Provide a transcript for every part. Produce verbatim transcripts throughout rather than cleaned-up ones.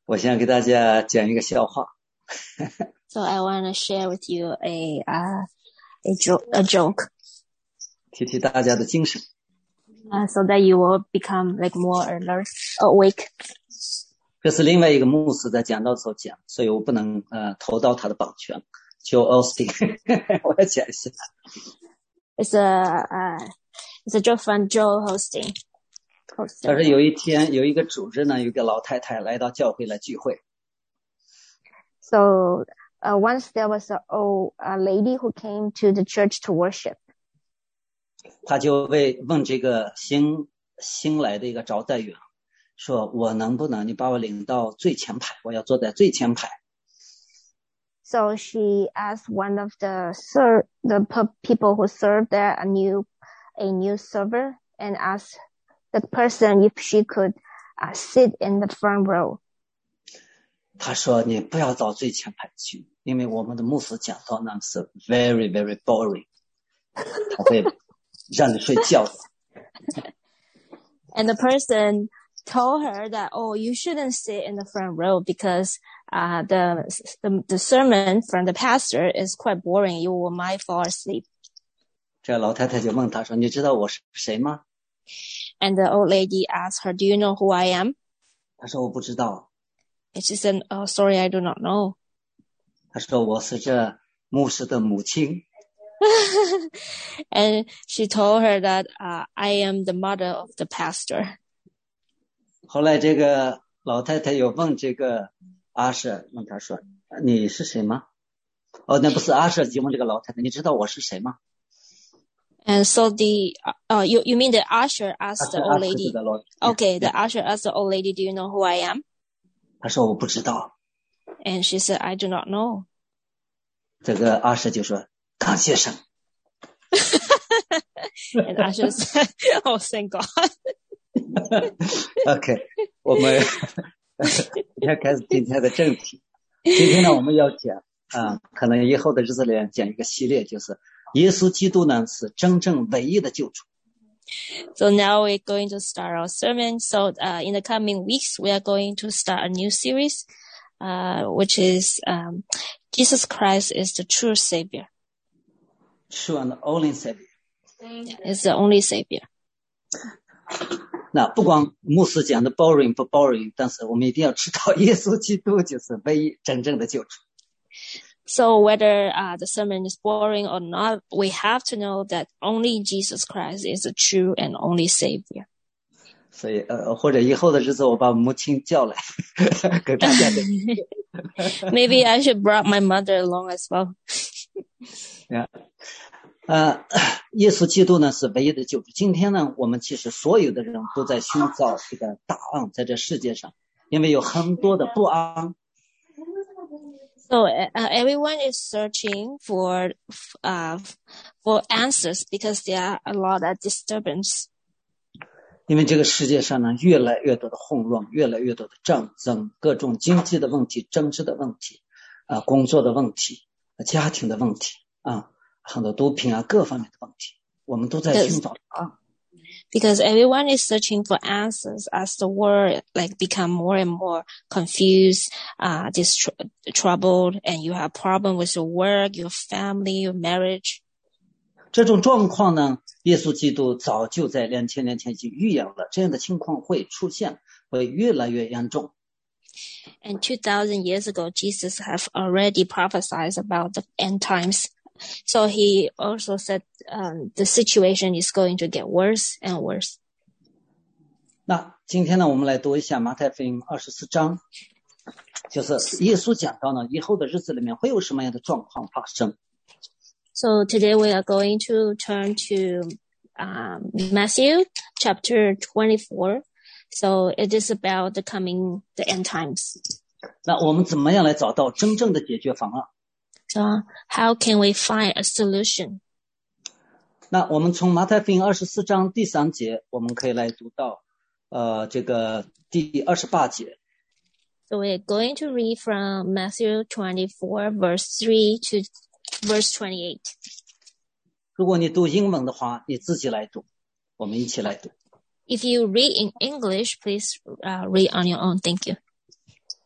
我想给大家讲一个笑话。 So I want to share with you a uh, a joke, a joke, 提提大家的精神。 uh, so that you will become like more alert, awake. 这是另外一个牧师在讲道的时候讲，所以我不能呃投到他的版权。Joel Osteen， 我要讲一下。 It's a uh, it's a joke from Joel Osteen. 他说有一天有一个主日呢，有一个老太太来到教会来聚会。 So uh, once there was a old a lady who came to the church to worship. 他就为问这个新新来的一个招待员说，我能不能你把我领到最前排，我要坐在最前排。 So she asked one of the ser- the people who served there a new a new server and asked the person if she could uh, sit in the front row. 他说你不要到最前排去，因为我们的牧师讲道呢是 very very boring， 他会让你睡觉的。 And the person told her that, oh, you shouldn't sit in the front row because uh, the, the the sermon from the pastor is quite boring. You will might fall asleep. 这老太太就问他说，你知道我是谁吗？ And the old lady asked her, do you know who I am? 他说我不知道。 And she said, oh, sorry, I do not know. 他说我是这牧师的母亲。 And she told her that uh, I am the mother of the pastor. 后来这个老太太又问这个阿舍，问他说你是谁吗？哦，那不是阿舍，就问这个老太太，你知道我是谁吗？ And so the uh, you you mean the usher asked the old lady? Okay, the usher asked the old lady, do you know who I am? 他说我不知道。 And she said, I do not know. 这个阿舍就说感谢神。 And usher said, oh, thank God. OK， 我们要开始今天的正题。今天呢，我们要讲啊，可能以后的日子里讲一个系列，就是耶稣基督呢是真正唯一的救主。 So now we're going to start our sermon. So uh, in the coming weeks, we are going to start a new series, uh, which is um, Jesus Christ is the true Savior. True and only Savior. Is the only Savior. 那不光牧师讲的 boring 不 boring， 但是我们一定要知道耶稣基督就是唯一真正的救主。 So whether uh, the sermon is boring or not, we have to know that only Jesus Christ is the true and only Savior. 所以呃，或者以后的日子我把母亲叫来给大家的。 Maybe I should bring my mother along as well. Yeah. 呃，耶稣基督呢是唯一的救主。今天呢，我们其实所有的人都在寻找这个答案，在这世界上，因为有很多的不安。 So uh, everyone is searching for uh, for answers because there are a lot of disturbance. 因为这个世界上呢，越来越多的混乱，越来越多的战争，各种经济的问题、政治的问题，啊、呃，工作的问题、家庭的问题啊。很多毒品啊，各方面的问题，我们都在寻找答案。 Because everyone is searching for answers as the world like become more and more confused, uh, dis- troubled, and you have problem with your work, your family, your marriage. 这种状况呢，耶稣基督早就在两千年前已经预言了，这样的情况会出现，会越来越严重。 And two thousand years ago, Jesus have already prophesied about the end times. So he also said um, the situation is going to get worse and worse. 那今天呢，我们来读一下马太福音二十四章，就是耶稣讲到呢，以后的日子里面会有什么样的状况发生。 So today we are going to turn to um, Matthew chapter twenty-four. So it is about the coming, the end times. 那我们怎么样来找到真正的解决方案？ So how can we find a solution? 那我们从马太福音二十四章第三节，我们可以来读到呃这个第二十八节。 So we're going to read from Matthew twenty-four, verse three to verse twenty-eight. 如果你读英文的话，你自己来读，我们一起来读。 If you read in English, please uh, read on your own. Thank you.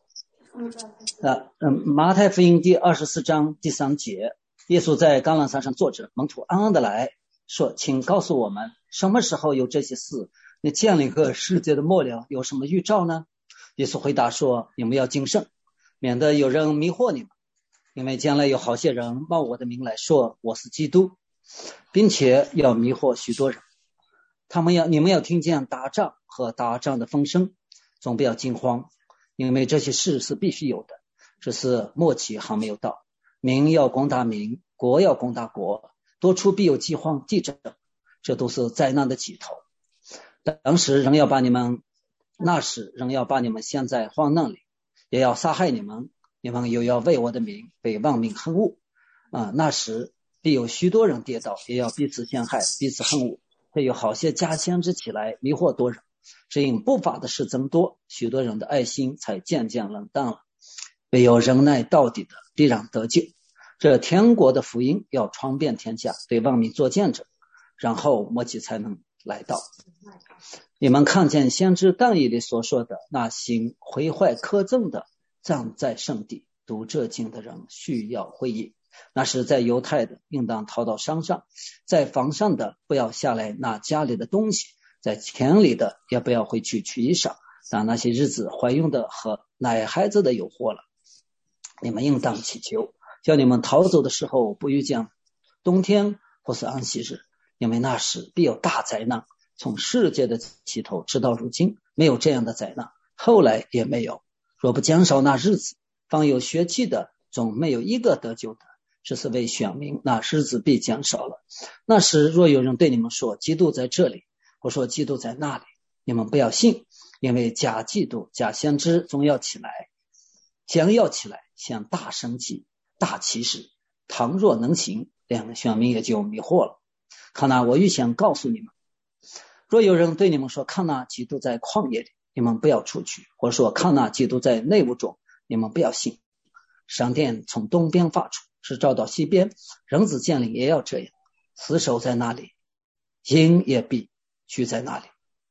啊，嗯，马太福音第二十四章第三节，耶稣在橄榄山上坐着，门徒暗暗的来说：“请告诉我们，什么时候有这些事？你见了一个世界的末了，有什么预兆呢？”耶稣回答说：“你们要谨慎，免得有人迷惑你们，因为将来有好些人冒我的名来说我是基督，并且要迷惑许多人。他们要你们要听见打仗和打仗的风声，总不要惊慌，因为这些事是必须有的，只是末期还没有到。民要攻打民，国要攻打国，多处必有饥荒、地震，这都是灾难的起头。当时人要把你们，那时人要把你们陷在荒难里，也要杀害你们，你们又要为我的名被万民恨恶。啊，那时必有许多人跌倒，也要彼此陷害，彼此恨恶。会有好些假先知起来迷惑多人，只因不法的事增多，许多人的爱心才渐渐冷淡了。唯有忍耐到底的必然得救。这天国的福音要传遍天下，对万民做见证，然后末期才能来到。你们看见先知但以理所说的，那行毁坏苛憎的站在圣地，读这经的人需要会意。那是在犹太的应当逃到山上，在房上的不要下来拿家里的东西，在田里的也不要回去取衣裳，但那些日子怀孕的和奶孩子的有祸了。你们应当祈求，叫你们逃走的时候不遇见冬天或是安息日，因为那时必有大灾难。从世界的起头直到如今，没有这样的灾难，后来也没有。若不减少那日子，方有血气的总没有一个得救的，这是为选民，那日子必减少了。那时若有人对你们说基督在这里，或说基督在那里，你们不要信，因为假基督、假先知总要起来，将要起来，像大神迹、大奇事，倘若能行，两个选民也就迷惑了。看哪，我预先告诉你们，若有人对你们说看哪，基督在旷野里，你们不要出去，或说看哪，基督在内屋中，你们不要信。闪电从东边发出，是照到西边，人子降临也要这样。死守在那里，鹰也必聚在那里。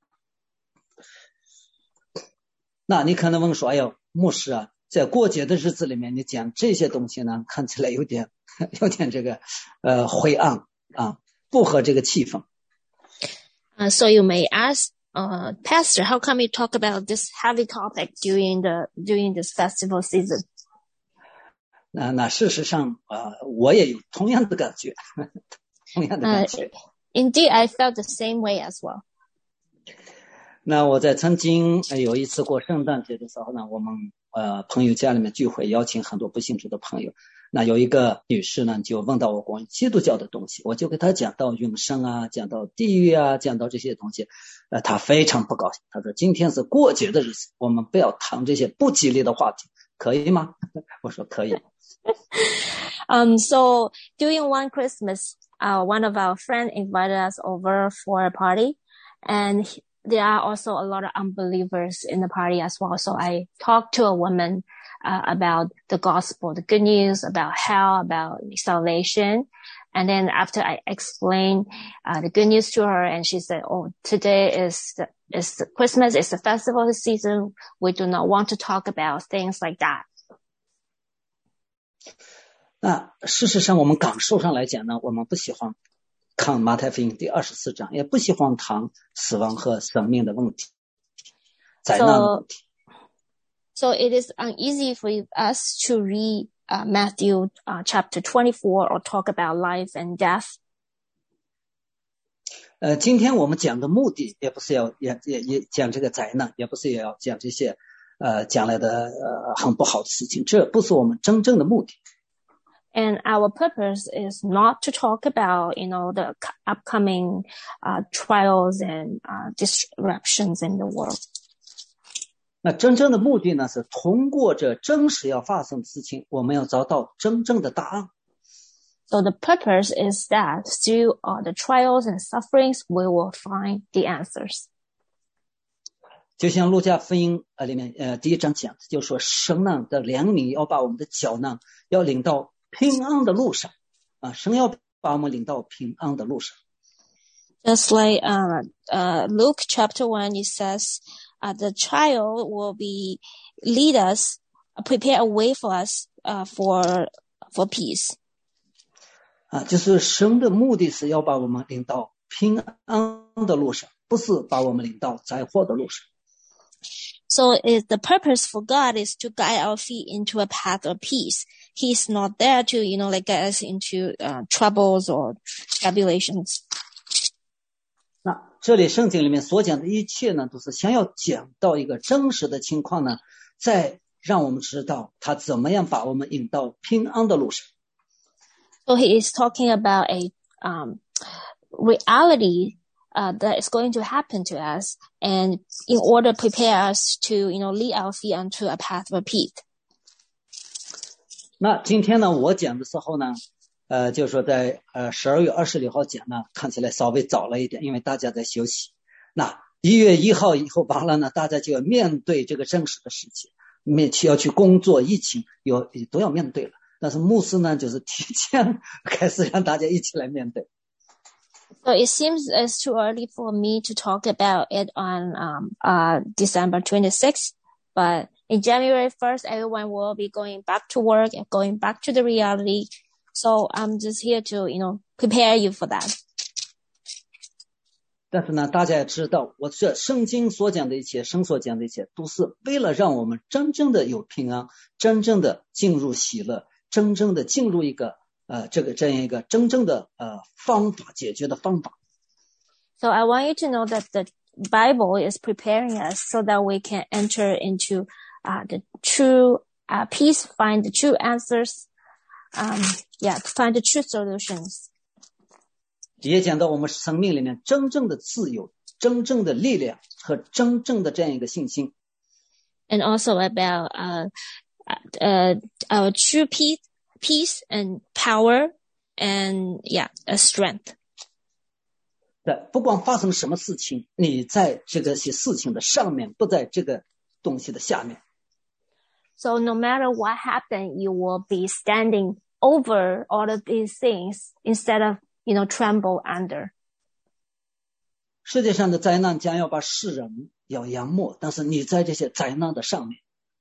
那你可能问说，哎呦，牧师啊，在过节的日子里面，你讲这些东西呢，看起来有点有点这个呃灰暗啊，不合这个气氛。 Uh, so you may ask, uh, Pastor, how come you talk about this heavy topic during the during this festival season? 那那事实上，呃，我也有同样的感觉，同样的感觉。 Uh, indeed, I felt the same way as well. 那我在曾经有一次过圣诞节的时候呢，我们呃朋友家里面聚会，邀请很多不信主的朋友。那有一个女士呢，就问到我关于基督教的东西，我就给她讲到永生啊，讲到地狱啊，讲到这些东西，呃，她非常不高兴。她说：“今天是过节的日子，我们不要谈这些不吉利的话题，可以吗？”我说可以。 um, so during one Christmas, uh, one of our friends invited us over for a party, and he, there are also a lot of unbelievers in the party as well. So I talked to a woman uh, about the gospel, the good news about hell, about salvation. And then after I explained uh, the good news to her, and she said, "Oh, today is the, is the Christmas, it's the festival season. We do not want to talk about things like that." 那事实上，我们感受上来讲呢，我们不喜欢看马太福音第二十四章，也不喜欢谈死亡和生命的问题、灾难的问题。 So, so it is uneasy for us to read uh, Matthew uh, chapter twenty-four or talk about life and death. 呃，今天我们讲的目的也不是要也也也讲这个灾难，也不是也要讲这些呃将来的呃很不好的事情，这不是我们真正的目的。 And our purpose is not to talk about, you know, the upcoming uh, trials and uh, disruptions in the world. 那真正的目的呢，是通过这真实要发生的事情，我们要找到真正的答案。 So the purpose is that through uh, the trials and sufferings, we will find the answers. 就像路加福音呃里面呃第一章讲的，就是说神呢的怜悯要把我们的脚呢要领到平安的路上啊，神要把我们领到平安的路上。 Just like uh, uh, Luke chapter one, it says, uh, the trial will be lead us prepare a way for us uh, for for peace. 啊，就是神的目的是要把我们领到平安的路上，不是把我们领到灾祸的路上。 So it, the purpose for God is to guide our feet into a path of peace. He's not there to, you know, like get us into uh, troubles or tribulations. 那这里圣经里面所讲的一切呢，都是想要讲到一个真实的情况呢，再让我们知道他怎么样把我们引到平安的路上。 So he is talking about a um, reality uh, that is going to happen to us, and in order to prepare us to, you know, lead our feet onto a path of peace. 那今天呢，我讲的时候呢，呃，就是说在呃十二月二十六号讲呢，看起来稍微早了一点，因为大家在休息。那一月一号以后完了呢，大家就要面对这个真实的世界，面要去工作，疫情有都要面对了。但是牧师呢，就是提前开始让大家一起来面对。 So it seems it's too early for me to talk about it on um, uh, December twenty-sixth, but in January first, everyone will be going back to work and going back to the reality. So I'm just here to, you know, prepare you for that. 但是呢，大家也知道，我这圣经所讲的一切，神所讲的一切，都是为了让我们真正的有平安，真正的进入喜乐，真正的进入一个呃这个这样一个真正的呃方法解决的方法。 So I want you to know that the Bible is preparing us so that we can enter into uh, the true uh, peace, find the true answers, um, yeah, find the true solutions. 也讲到我们生命里面真正的自由、真正的力量和真正的这样一个信心。 And also about uh, uh, our true peace, peace and power, and yeah, a strength. 对，不管发生什么事情，你在这个些事情的上面，不在这个东西的下面。 So no matter what happened, you will be standing over all of these things instead of, you know, tremble under. 世界上的灾难将要把世人要淹没，但是你在这些灾难的上面。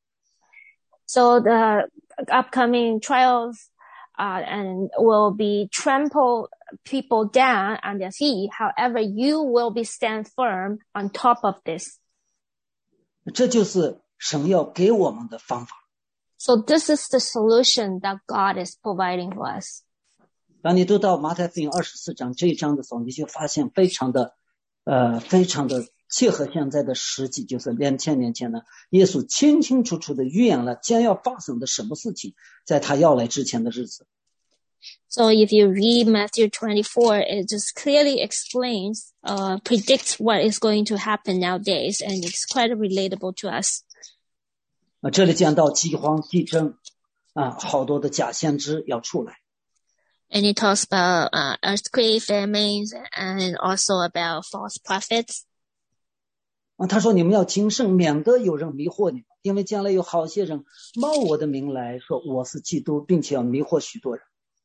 So the upcoming trials uh, and will be trample people down on their feet. However, you will be stand firm on top of this. 这就是神要给我们的方法。 So this is the solution that God is providing for us. 当你读到马太福音二十四章这一章的时候，你就发现非常的呃非常的切合现在的实际，就是两千年前呢，耶稣清清楚楚的预言了将要发生的什么事情，在他要来之前的日子。 So if you read Matthew twenty-four, it just clearly explains, uh, predicts what is going to happen nowadays, and it's quite relatable to us. 啊，这里讲到饥荒、地震啊，好多的假先知要出来。 And it talks about uh, earthquake, famines, and also about false prophets. 啊，他说你们要谨慎，免得有人迷惑你们，因为将来有好些人冒我的名来说我是基督，并且要迷惑许多人。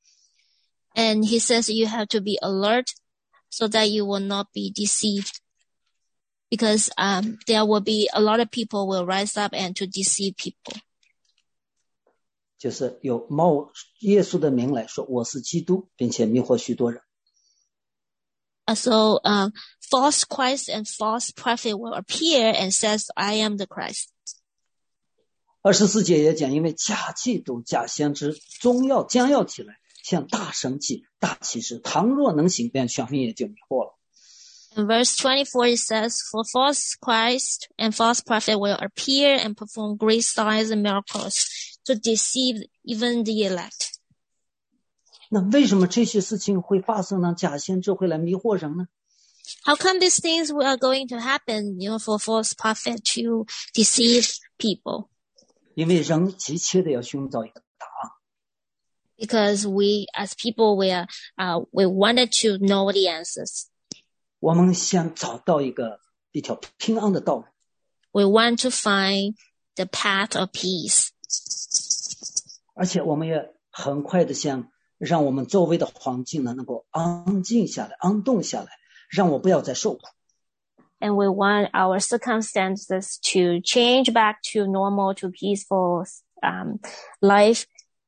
And he says you have to be alert so that you will not be deceived. Because um, there will be a lot of people will rise up and to deceive people. 就是有冒耶稣的名来说我是基督，并且迷惑许多人。 So uh, false Christ and false prophet will appear and says, I am the Christ. 二十四节也讲，因为假基督、假先知终要将要起来，像大神迹、大奇事，倘若能行，便全民也就迷惑了。 In verse twenty-four, it says, for false Christ and false prophet will appear and perform great signs and miracles to deceive even the elect. 那为什么这些事情会发生呢？假先知会来迷惑人呢？ How come these things are going to happen, you know, for false prophet to deceive people? 因为人急切的要寻找一个答案。 Because we, as people, we are, uh, we wanted to know the answers. 我们想找到一个一条平安的道路。 We want to find the path of peace. 而且我们也很快的想让我们周围的环境呢能够安静下来、安顿下来，让我不要再受苦。 And we want our circumstances to change back to normal, to peaceful, um, life.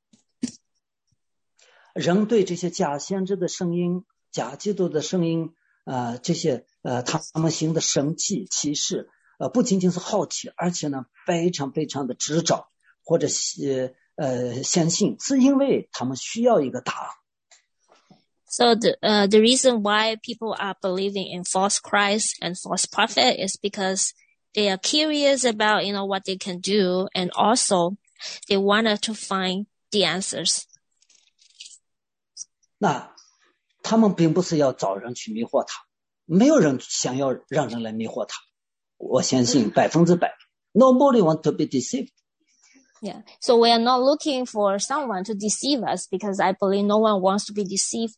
人对这些假先知的声音、假基督的声音，呃，这些呃他们行的神迹奇事，呃，不仅仅是好奇，而且呢，非常非常的执着或者呃相信，是因为他们需要一个答案。 So the uh, the reason why people are believing in false Christ and false prophet is because they are curious about, you know, what they can do, and also they wanted to find the answers. 那他们并不是要找人去迷惑他，没有人想要让人来迷惑他。我相信百分之百 ，Nobody want to be deceived. Yeah. So we are not looking for someone to deceive us, because I believe no one wants to be deceived.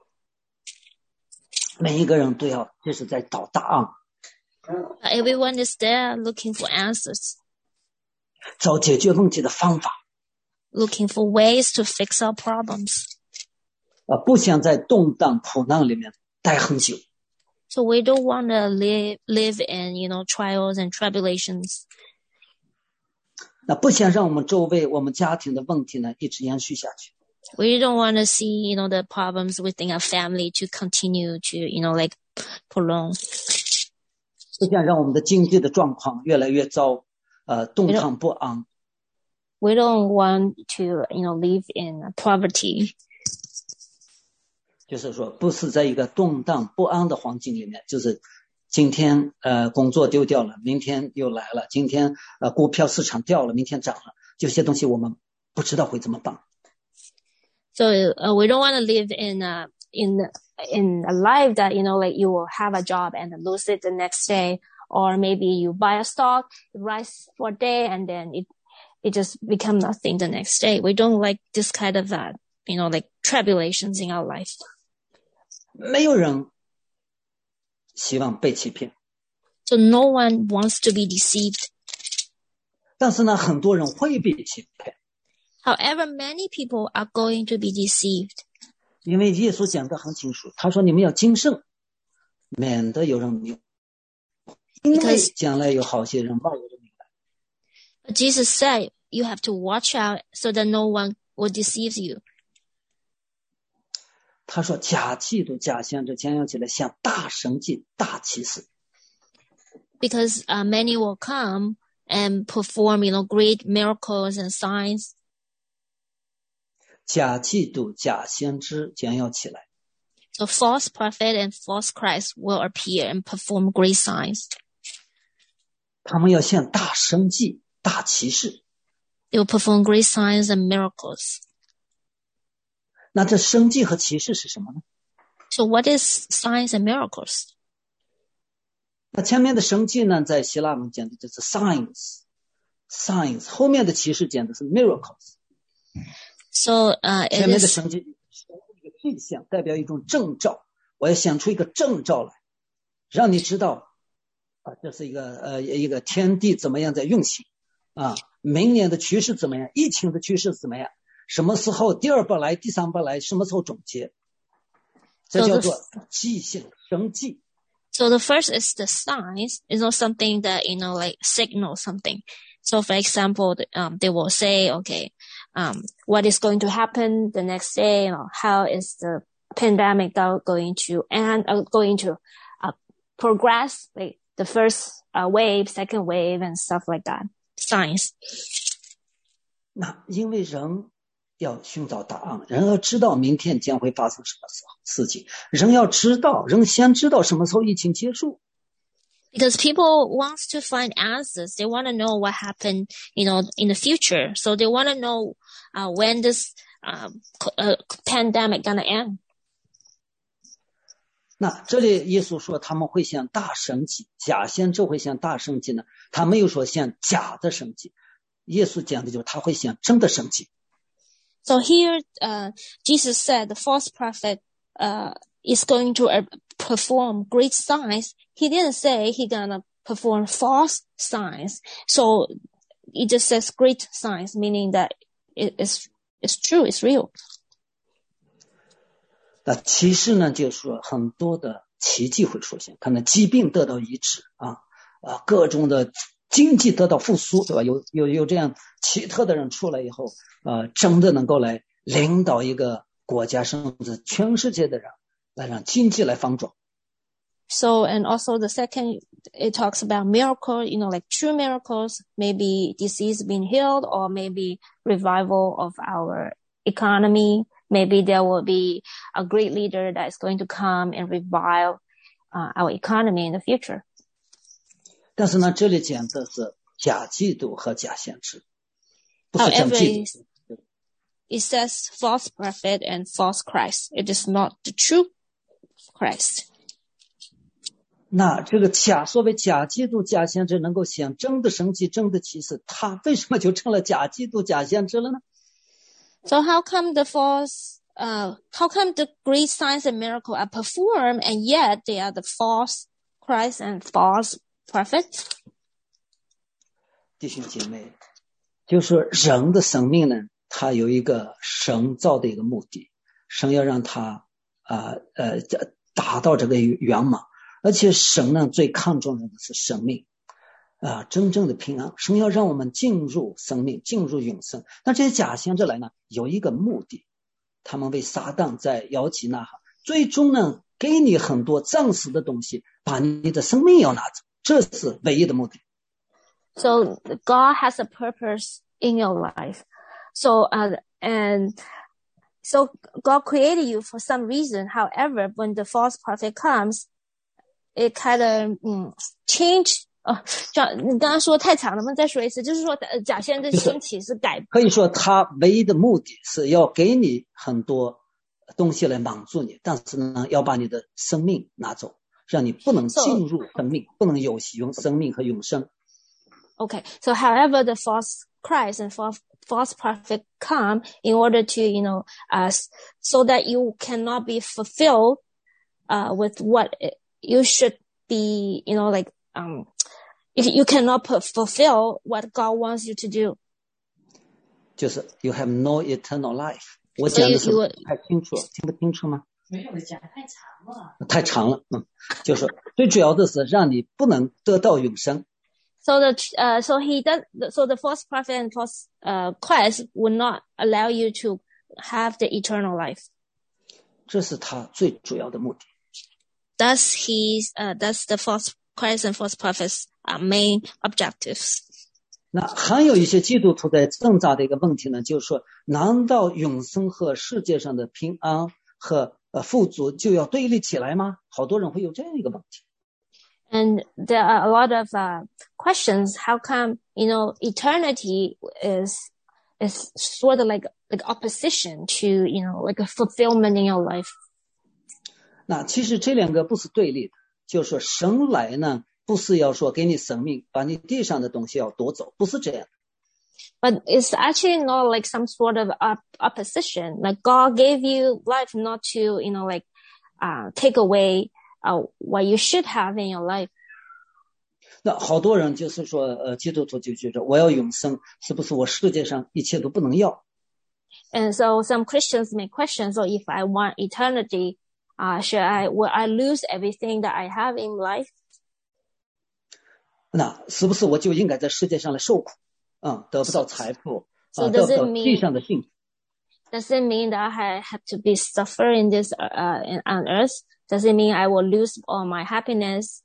每一个人都要就是在找答案。 Everyone is there looking for answers. 找解决问题的方法。 Looking for ways to fix our problems. 啊，不想在动荡苦难里面待很久。 So we don't want to live live in, you know, trials and tribulations. 那不想让我们周围我们家庭的问题呢一直延续下去。 We don't want to see, you know, the problems within our family to continue to, you know, like prolong. 不想让我们的经济的状况越来越糟，呃，动荡不安。 We don't want to, you know, live in poverty. 就是说，不是在一个动荡不安的环境里面，就是今天呃工作丢掉了，明天又来了，今天呃股票市场掉了，明天涨了，这些东西我们不知道会怎么办。 So uh, we don't want to live in a in in a life that, you know, like you will have a job and lose it the next day, or maybe you buy a stock, it rises for a day, and then it it just become nothing the next day. We don't like this kind of uh, you know, like tribulations in our life. 没有人希望被欺骗。 So no one wants to be deceived. 但是呢，很多人会被欺骗。 However, many people are going to be deceived. 因为耶稣讲得很清楚，他说你们要谨慎，免得有人迷惑，因为将来有好些人冒我的名来。 But Jesus said you have to watch out so that no one will deceive you. 他说假基督假先知将要起来像大神迹大奇事。 Because uh, many will come and perform, you know, great miracles and signs. 假基督假先知将要起来。 So false prophet and false Christ will appear and perform great signs. 他们要像大神迹大奇事。 They will perform great signs and miracles. 那这神迹和奇事是什么呢？ So what is signs and miracles? 那前面的神迹呢，在希腊文讲的就是 signs, signs， 后面的奇事讲的是 miracles。 So uh, it 前面的 is 神迹是一个迹象，代表一种征兆。我要想出一个征兆来，让你知道啊，这是一个呃一个天地怎么样在运行啊，明年的趋势怎么样，疫情的趋势怎么样，什么时候第二波来，第三波来，什么时候总结？这叫做迹象神迹。 So the first is the signs. It's not something that, you know, like signal something. So for example, um, they will say, okay, um, what is going to happen the next day? You know, how is the pandemic going to end, uh, going to uh, progress? Like the first uh, wave, second wave, and stuff like that. Signs. 那因为人要寻找答案，人要知道明天将会发生什么事情，人要知道，人先知道什么时候疫情结束。 Because people want to find answers. They want to know what happened, you know, in the future. So they want to know uh, when this uh, uh, pandemic gonna end. 那这里耶稣说他们会像大神迹，假先知会像大神迹呢，他没有说像假的神迹。耶稣讲的就是他会像真的神迹。 So here, uh, Jesus said the false prophet uh, is going to uh, perform great signs. He didn't say he's gonna perform false signs. So it just says great signs, meaning that it is it's true, it's real. 那奇事呢，就是说很多的奇迹会出现，可能疾病得到医治啊啊，各种的经济得到复苏，对吧？有有有这样奇特的人出来以后，呃，真的能够来领导一个国家，甚至全世界的人，来让经济来翻转。 So, and also the second, it talks about miracle, you know, like true miracles, maybe disease being healed, or maybe revival of our economy. Maybe there will be a great leader that is going to come and revive uh, our economy in the future. 但是呢，这里讲的是假基督和假先知，不是真基督。 It says false prophet and false Christ. It is not the true Christ. 那这个假所谓假基督假先知能够显真的神迹真的启示，他为什么就成了假基督假先知了呢？ So how come the false, uh, how come the great signs and miracles are performed and yet they are the false Christ and false prophets? 弟兄姐妹，就是说人的生命呢，它有一个神造的一个目的，神要让他啊 呃, 呃达到这个圆满。而且神呢最看重的是生命啊、呃，真正的平安。神要让我们进入生命，进入永生。那这些假先知来呢，有一个目的，他们为撒旦在摇旗呐喊，最终呢给你很多暂时的东西，把你的生命要拿走，这是唯一的目的。 So God has a purpose in your life. So uh, and so God created you for some reason. However, when the false prophet comes, it kind of 嗯 change 哦，你刚刚说太长了，我们再说一次，就是说假先知兴起是改， 可以说他唯一的目的是要给你很多东西来满足你，但是呢，要把你的生命拿走，让你不能进入生命， so, 不能有永生命和永生。 Okay, so however the false Christ and false false prophet come in order to, you know, uh, so that you cannot be fulfilled uh, with what it, you should be, you know, like, um, if you cannot fulfill what God wants you to do. 就是 you have no eternal life. 我讲的是不太清楚，听不清楚吗？没有，讲太长了。太长了，嗯，就是最主要的是让你不能得到永生。 So the, uh, so he does, so the false prophet and false, uh, Christ would not allow you to have the eternal life. 这是他最主要的目的。 Thus he's, uh, thus the false Christ and false prophets are main objectives. 那还有一些基督徒在挣扎的一个问题呢，就是说，难道永生和世界上的平安和呃富足就要对立起来吗？好多人会有这样一个问题。 And there are a lot of uh, questions. How come, you know, eternity is is sort of like like opposition to, you know, like a fulfillment in your life? 那其实这两个不是对立的，就是说神来呢，不是要说给你生命，把你地上的东西要夺走，不是这样。 But it's actually not like some sort of op- opposition. Like God gave you life not to, you know, like uh, take away uh, what you should have in your life. 那好多人就是说，呃，基督徒就觉得我要永生，是不是我世界上一切都不能要？ And so some Christians may question, so if I want eternity, uh, should I, will I lose everything that I have in life? 那是不是我就应该在世界上来受苦？嗯，得不到财富， so 啊，得不到地上的幸福。 Does it mean that I have to be suffer in this, uh, in, on earth? Does it mean I will lose all my happiness?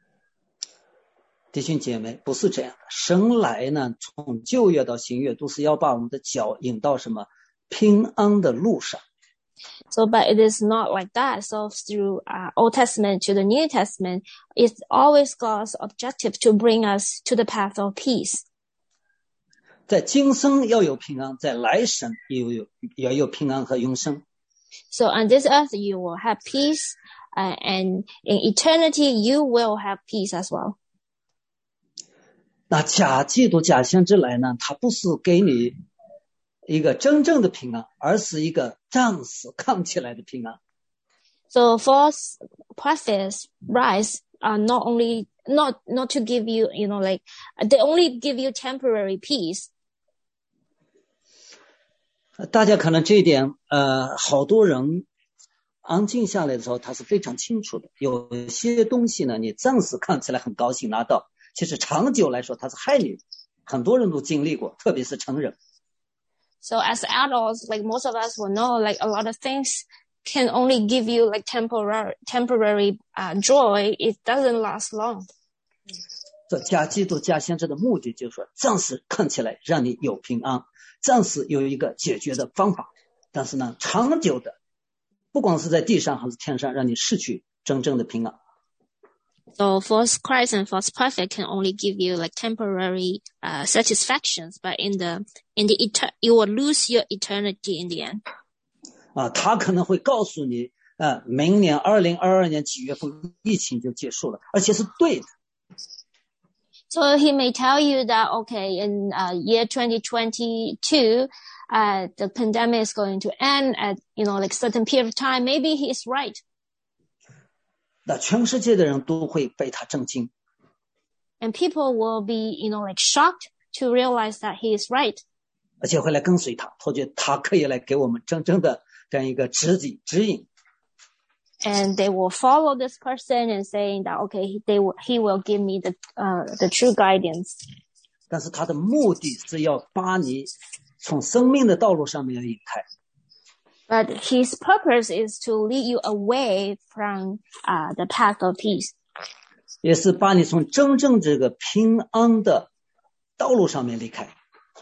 弟兄姐妹，不是这样的。神来呢，从旧约到新约，都是要把我们的脚引到什么平安的路上。 So, but it is not like that. So through uh, Old Testament to the New Testament, it's always God's objective to bring us to the path of peace. 在今生要有平安，在来生也有也有平安和永生。 So on this earth you will have peace, uh, and in eternity you will have peace as well. 那假基督假先知来呢，他不是给你一个真正的平安，而是一个暂时看起来的平安。 So false prophets rise are not only not not to give you, you know, like they only give you temporary peace. 大家可能这一点，呃，好多人安静下来的时候，他是非常清楚的。有些东西呢，你暂时看起来很高兴拿到， 其实长久来说它是害你的，很多人都经历过，特别是成人。 So as adults, like most of us will know, like a lot of things can only give you like temporary, temporary uh, joy. It doesn't last long. 这假基督假先知的目的就是说，暂时看起来让你有平安，暂时有一个解决的方法，但是呢，长久的，不光是在地上还是天上，让你失去真正的平安。 So false Christ and false prophet can only give you like temporary uh, satisfactions, but in the in the etern you will lose your eternity in the end. 啊，他可能会告诉你，呃，明年二零二二年几月份疫情就结束了，而且是对的。 So he may tell you that okay, in uh, year twenty twenty-two, uh, the pandemic is going to end at you know like certain period of time. Maybe he is right. 那全世界的人都会被他震惊。 And people will be, you know, like shocked to realize that he is right. 而且会来跟随他，他觉得他可以来给我们真正的这样一个指引指引。 And they will follow this person and saying that, okay, they will, he will give me the, uh, the true guidance. 但是他的目的是要把你从生命的道路上面引开。 But his purpose is to lead you away from uh, the path of peace. 也是把你从真正这个平安的道路上面离开。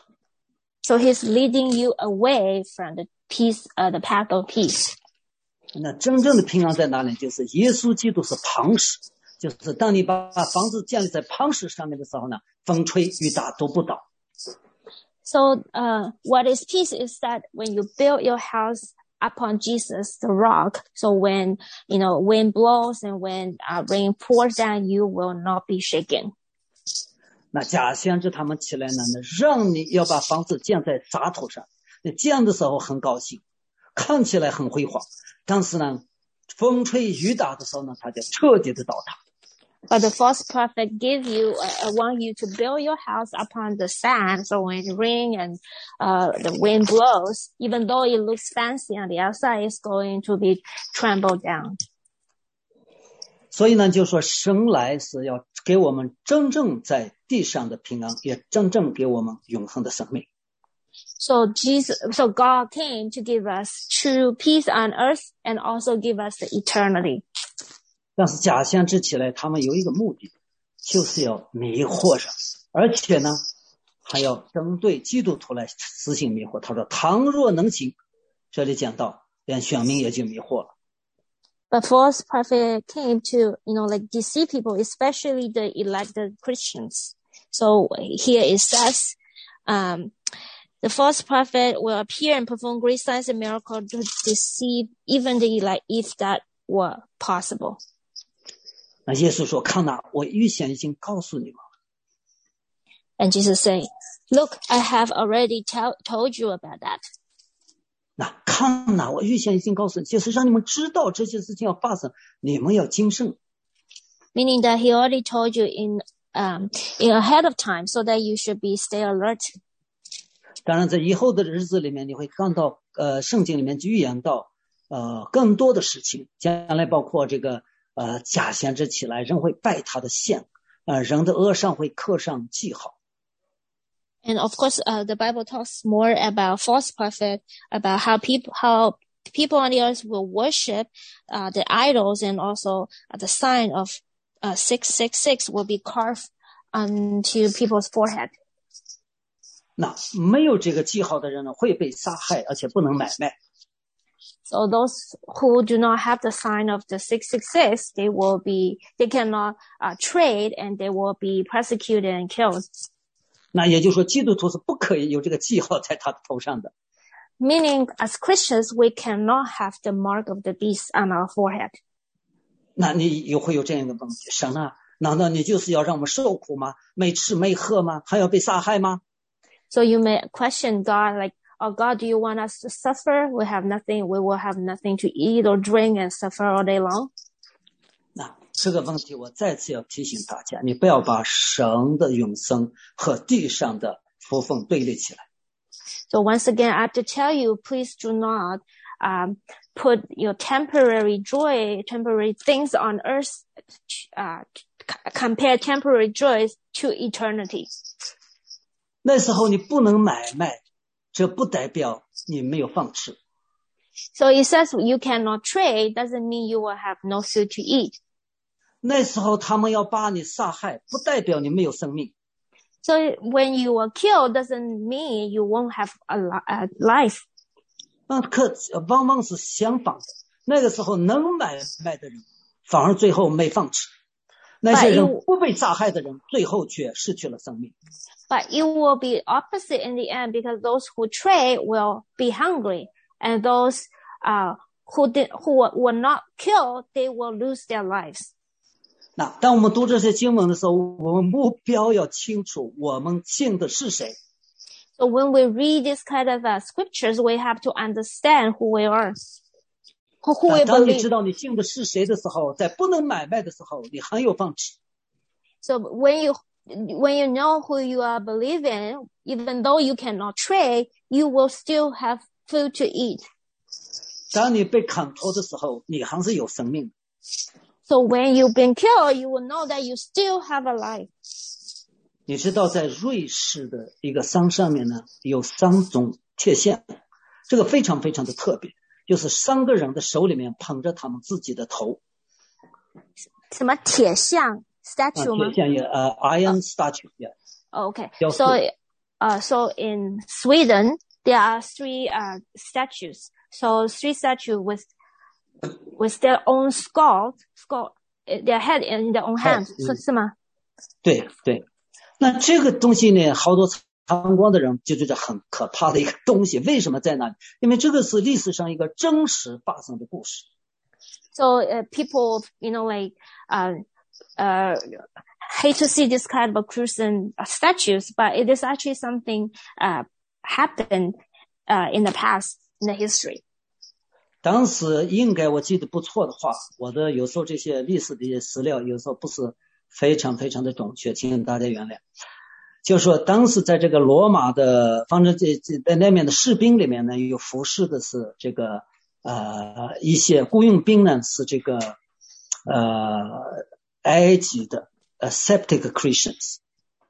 So he's leading you away from the peace, uh, the path of peace. 那真正的平安在哪里？就是耶稣基督是磐石，就是当你把房子建立在磐石上面的时候呢，风吹雨打都不倒。 So, uh, what is peace is that when you build your house upon Jesus, the rock, so when, you know, wind blows and when uh, rain pours down, you will not be shaken. 那假先知他们起来呢，让你要把房子建在沙头上，你建的时候很高兴，看起来很辉煌，但是呢，风吹雨打的时候呢，它就彻底的倒塌。 But the false prophet give you, uh, want you to build your house upon the sand. So when it rains and uh, the wind blows, even though it looks fancy on the outside, it's going to be trampled down. 所以呢，就说神来是要给我们真正在地上的平安，也真正给我们永恒的生命。 So Jesus, so God came to give us true peace on earth and also give us the eternity. 但是假先知起来，他们有一个目的，就是要迷惑人，而且呢，还要针对基督徒来实行迷惑。他说：“倘若能行，这里讲到，连选民也就迷惑了。” But false prophet came to, you know, like deceive people, especially the elected Christians. So here it says, um, the false prophet will appear and perform great signs and miracles to deceive even the elect, if that were possible. 那耶稣说：“看哪，我预先已经告诉你们。” And Jesus said, "Look, I have already tell, told you about that." 那看哪，我预先已经告诉你，就是让你们知道这些事情要发生，你们要谨慎。 Meaning that he already told you in um in ahead of time, so that you should be stay alert. 当然，在以后的日子里面，你会看到，呃，圣经里面预言到，呃，更多的事情，将来包括这个。呃，假先知起来，人会拜他的像，呃，人的额上会刻上记号。 And of course, uh, the Bible talks more about false prophet, about how people, how people on the earth will worship uh, the idols, and also uh, the sign of uh, six six six will be carved onto people's forehead. 那没有这个记号的人呢，会被杀害，而且不能买卖。 So those who do not have the sign of the six six six, they will be, they cannot uh, trade, and they will be persecuted and killed. 那也就是说，基督徒是不可以有这个记号在他的头上的。 Meaning, as Christians, we cannot have the mark of the beast on our forehead. 那你又会有这样一个问题：神啊，难道你就是要让我们受苦吗？没吃没喝吗？还要被杀害吗？ So you may question God, like, "Oh God, do you want us to suffer? We have nothing. We will have nothing to eat or drink and suffer all day long." 那这个问题我再次要提醒大家，你不要把神的永生和地上的福分对立起来。 So once again, I have to tell you, please do not um, put your temporary joy, temporary things on earth, uh, compare temporary joys to eternity. 那时候你不能买卖，这不代表你没有饭吃。 So it says you cannot trade doesn't mean you will have no food to eat. 那时候他们要把你杀害，不代表你没有生命。 So when you were killed doesn't mean you won't have a, a life. 那可往往是相反的，那个时候能买卖的人，反而最后没饭吃。那些人不被杀害的人，最后却失去了生命。 But it will be opposite in the end because those who trade will be hungry, and those uh, who did, who were not killed, they will lose their lives. 那当我们读这些经文的时候，我们目标要清楚，我们信的是谁。 So when we read this kind of uh, scriptures, we have to understand who we are, who, who we 当你 believe. 知道你信的是谁的时候，在不能买卖的时候，你很有饭吃。 So when you when you know who you are believing, even though you cannot trade, you will still have food to eat. 当你被砍头的时候，你还是有生命的。 So when you've been killed, you will know that you still have a life. 你知道在瑞士的一个山上面呢，有三种铁线，这个非常非常的特别，就是三个人的手里面捧着他们自己的头。 什么铁像 statue 吗？ 铁像也呃 iron statue yeah. Okay. So uh so in Sweden there are three uh statues. So three statues with with their own skull, skull their head in their own hands. 是是吗？ 对对。那这个东西呢，好多参观的人就觉得很可怕的一个东西。为什么在那里？因为这个是历史上一个真实发生的故事。 So uh, people, you know, like uh, uh, hate to see this kind of Christian statues, but it is actually something uh, happened uh, in the past in the history. 当时应该我记得不错的话，我的有时候这些历史的一些史料有时候不是非常非常的准确，请大家原谅。就是说当时在这个罗马的，反正这这在那边的士兵里面呢，有服侍的是这个呃一些雇佣兵呢是这个呃埃及的呃 Septic Christians。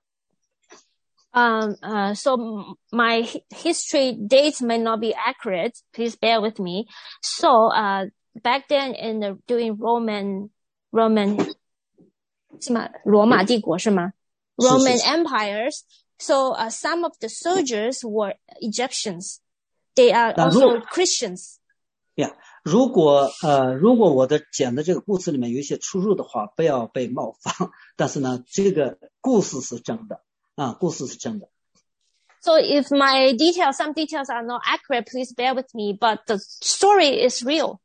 Um, uh, so my history dates may not be accurate. Please bear with me. So, uh, back then in the, during Roman, Roman, 是吗？罗马帝国是吗？ Roman empires. So, uh, some of the soldiers were Egyptians. They are also Christians. Yeah. 如果呃如果我的讲的这个故事里面有一些出入的话，不要被冒犯。但是呢，这个故事是真的。啊，故事是真的。 So if my details, some details are not accurate, please bear with me. But the story is real.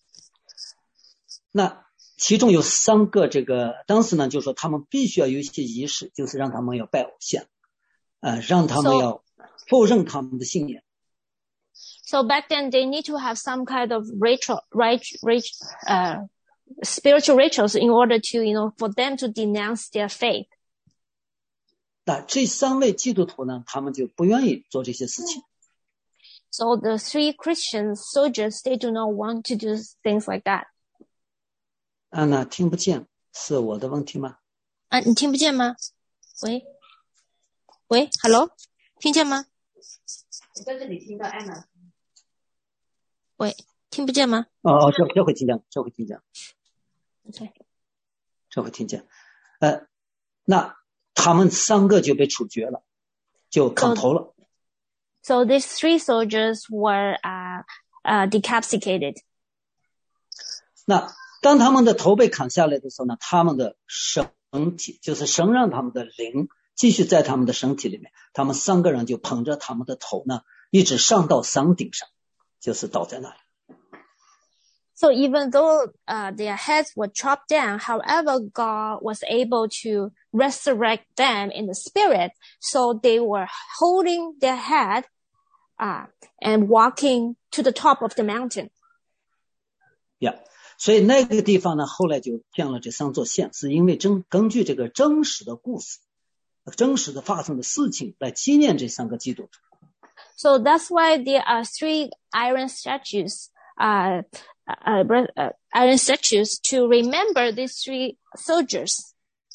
那其中有三个这个，当时呢，就是说他们必须要有一些仪式，就是让他们要拜偶像，呃，让他们要否认他们的信仰。 So back then they need to have some kind of ritual, right, right, uh, spiritual rituals in order to, you know, for them to denounce their faith. 那这三位基督徒呢，他们就不愿意做这些事情。 So the three Christian soldiers, they do not want to do things like that. 啊，那听不见，是我的问题吗？ 啊，你听不见吗？喂，喂 ，Hello， 听见吗？ 我在这里听到安娜。 喂，听不见吗？ 哦哦，这这会听见，这会听见。 Okay. 这会听见。呃，那。他们三个就被处决了，就砍头了。 So, so these three soldiers were uh, uh, decapitated. 那当他们的头被砍下来的时候呢，他们的身体就是神让他们的灵继续在他们的身体里面，他们三个人就捧着他们的头呢，一直上到山顶上，就是倒在那里。 So even though uh, their heads were chopped down, however, God was able to resurrect them in the spirit. So they were holding their head uh, and walking to the top of the mountain. Yeah. 所以那个地方呢，后来就建了这三座县，是因为真根据这个真实的故事、真实的发生的事情来纪念这三个基督徒。 So that's why there are three iron statues. Uh, Uh, uh, iron statues to remember these three soldiers.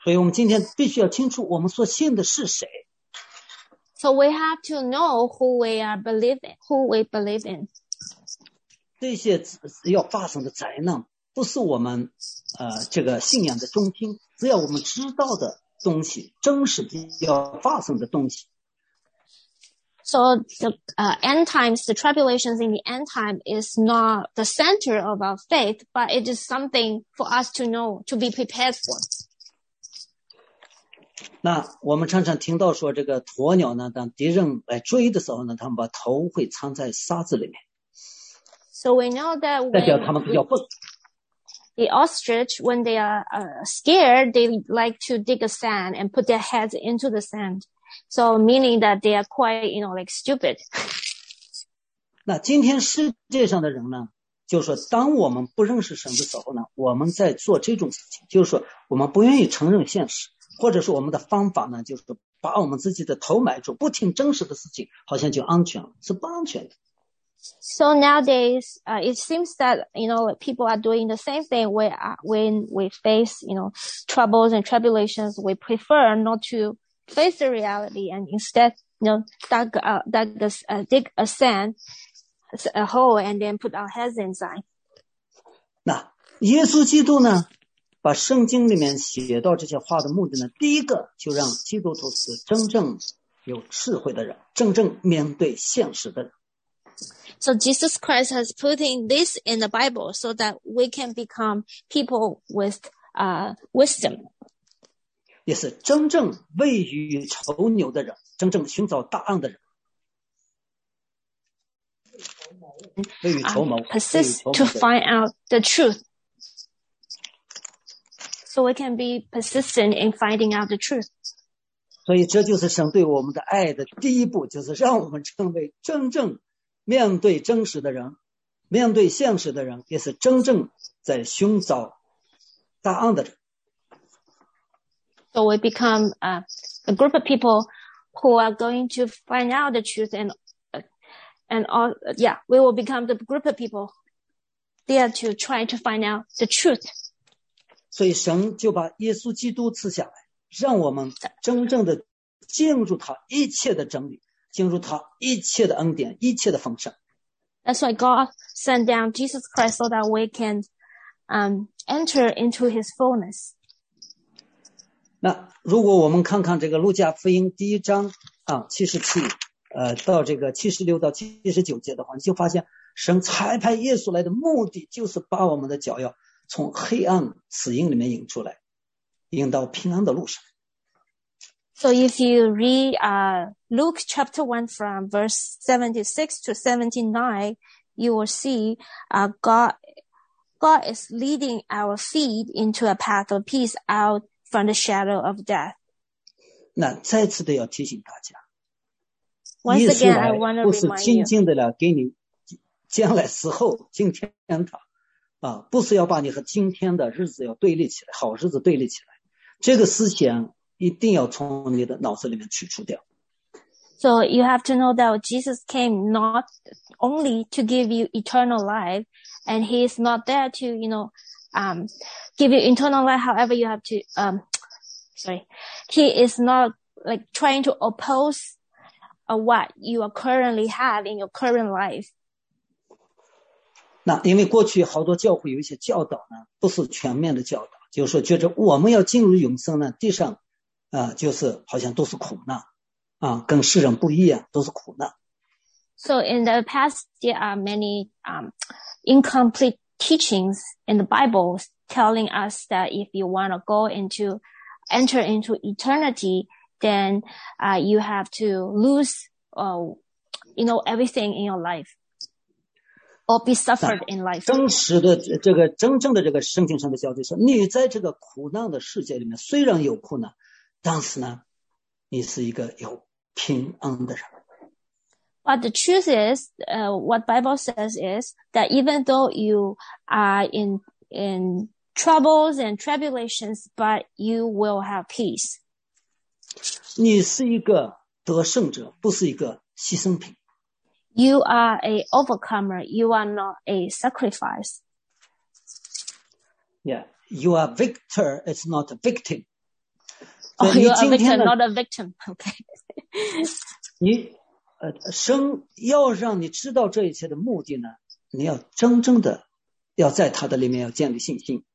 所以我们今天必须要清楚我们所信的是谁。 So we have to know who we are believing, who we believe in. 这些要发生的灾难不是我们呃这个信仰的中心，只要我们知道的东西，真实的要发生的东西。 So the uh, end times, the tribulations in the end time is not the center of our faith, but it is something for us to know, to be prepared for. 那我们常常听到说，这个鸵鸟呢，当敌人来追的时候呢，他们把头会藏在沙子里面。 So we know that 代表他们 when 比较笨。 the ostrich, when they are uh, scared, they like to dig a sand and put their heads into the sand. So meaning that they are quite, you know, like stupid. 那今天世界上的人呢，就是说，当我们不认识神的时候呢，我们在做这种事情，就是说，我们不愿意承认现实，或者说我们的方法呢，就是把我们自己的头埋住，不听真实的事情，好像就安全了，是不安全的。 So nowadays, uh, it seems that, you know, like people are doing the same thing where, uh, when we face, you know, troubles and tribulations, we prefer not to face the reality and instead, you know, dig, uh, dig, a, uh, dig a sand, a hole and then put our heads inside. 那耶稣基督呢，把圣经里面写到这些话的目的呢，第一个就让基督徒是真正有智慧的人，真正面对现实的人。 So Jesus Christ has put in this in the Bible so that we can become people with uh, wisdom. 也是真正未雨绸缪的人，真正寻找答案的人。未雨绸缪 Um, persist to find out the truth. So we can be persistent in finding out the truth. 所以这就是神对我们的爱的第一步，就是让我们成为真正面对真实的人，面对现实的人，也是真正在寻找答案的人。 So we become uh, a group of people who are going to find out the truth, and uh, and all, yeah, we will become the group of people there to try to find out the truth. 所以神就把耶稣基督赐下来，让我们真正的进入他一切的真理，进入他一切的恩典，一切的丰盛。 That's why God sent down Jesus Christ so that we can um, enter into his fullness. 那如果我们看看这个路加福音第一章啊七十七呃到这个七十六到七十九节的话，你就发现神差派耶稣来的目的就是把我们的脚要从黑暗死荫里面引出来，引到平安的路上。 So if you read uh, Luke chapter one from verse seventy-six to seventy-nine, you will see uh, God God is leading our feet into a path of peace out from the shadow of death. 那再次的要提醒大家， Once 耶稣 again, I 来 want to 不是 remind 静 you. 静的来给你将来死后进天堂啊，不是要把你和今天的日子要对立起来，好日子对立起来，这个思想一定要从你的脑子里面去除掉。 So you have to know that Jesus came not only to give you eternal life, and he is not there to, you know, um, give you eternal life. However, you have to, um, sorry, he is not like trying to oppose uh, what you are currently have in your current life. 那因为过去好多教会有一些教导呢，不是全面的教导，就是说觉着我们要进入永生呢，地上啊、呃、就是好像都是苦难啊，跟世人不一样，都是苦难。 So in the past, there are many um, incomplete teachings in the Bible telling us that if you want to go into, enter into eternity, then uh, you have to lose, uh, you know, everything in your life, or be suffered in life. 真实的这个真正的这个圣经上的教导是，你在这个苦难的世界里面，虽然有苦难，但是呢，你是一个有平安的人。 But the truth is, uh, what Bible says is that even though you are in, in troubles and tribulations, but you will have peace. 你是一个得胜者，不是一个牺牲品。 You are a overcomer. You are not a sacrifice. Yeah, you are victor. It's not a victim. Oh, you're a victim, not a victim. Okay. 你呃生要让你知道这一切的目的呢，你要真正的要在他的里面要建立信心。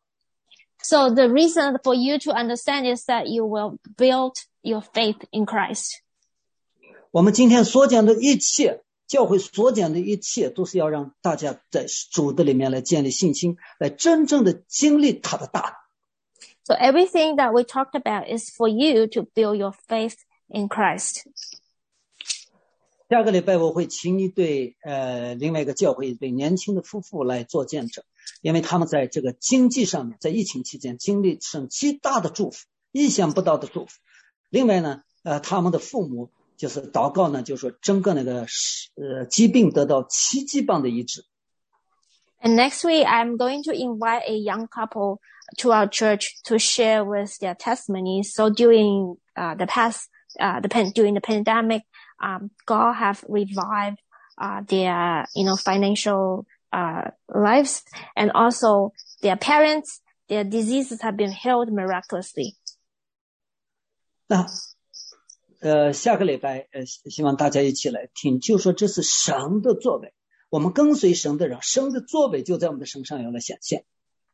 So the reason for you to understand is that you will build your faith in Christ. 我们今天所讲的一切，教会所讲的一切，都是要让大家在主的里面来建立信心，来真正的经历他的大能。 So everything that we talked about is for you to build your faith in Christ. 下个礼拜我会请一对呃另外一个教会一对年轻的夫妇来做见证，因为他们在这个经济上面，在疫情期间经历上极大的祝福，意想不到的祝福。另外呢，呃，他们的父母就是祷告呢，就是说整个那个呃疾病得到奇迹般的医治。 And next week, I'm going to invite a young couple to our church to share with their testimonies. So during uh, the past, uh, the pen, during the pandemic, um, God have revived uh, their, you know, financial uh, lives, and also their parents, their diseases have been healed miraculously. 那呃下个礼拜呃希望大家一起来听，就说这是神的作为。我们跟随神的人，神的作为就在我们的身上要来显现。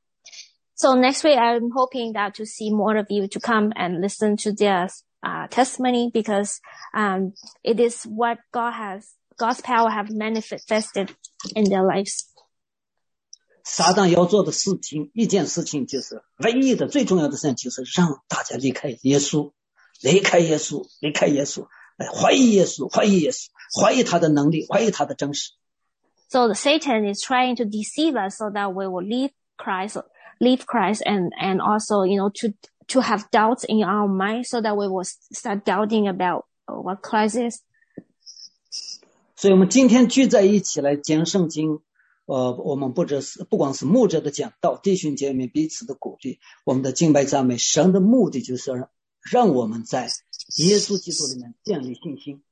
So next week, I'm hoping that to see more of you to come and listen to their uh, testimony, because um, it is what God has, God's power have manifested in their lives. 撒旦要做的事情，一件事情就是唯一的、最重要的事情，就是让大家离开耶稣，离开耶稣，离开耶稣，怀疑耶稣，怀疑耶稣，怀疑他的能力，怀疑他的真实。 So the Satan is trying to deceive us so that we will leave Christ, leave Christ and, and also, you know, to, to have doubts in our mind so that we will start doubting about what Christ is. 所以我们今天聚在一起来讲圣经，呃，我们不只是不光是牧者的讲道，弟兄姐妹彼此的鼓励，我们的敬拜赞美，神的目的就是让让我们在耶稣基督里面建立信心。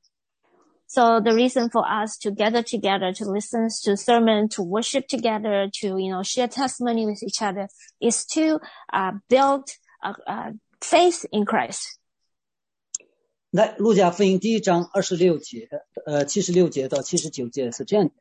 So the reason for us to gather together, to listen to sermon, to worship together, to, you know, share testimony with each other is to uh, build a, a faith in Christ. 来，路加福音第一章二十六节，呃，七十六节到七十九节是这样的。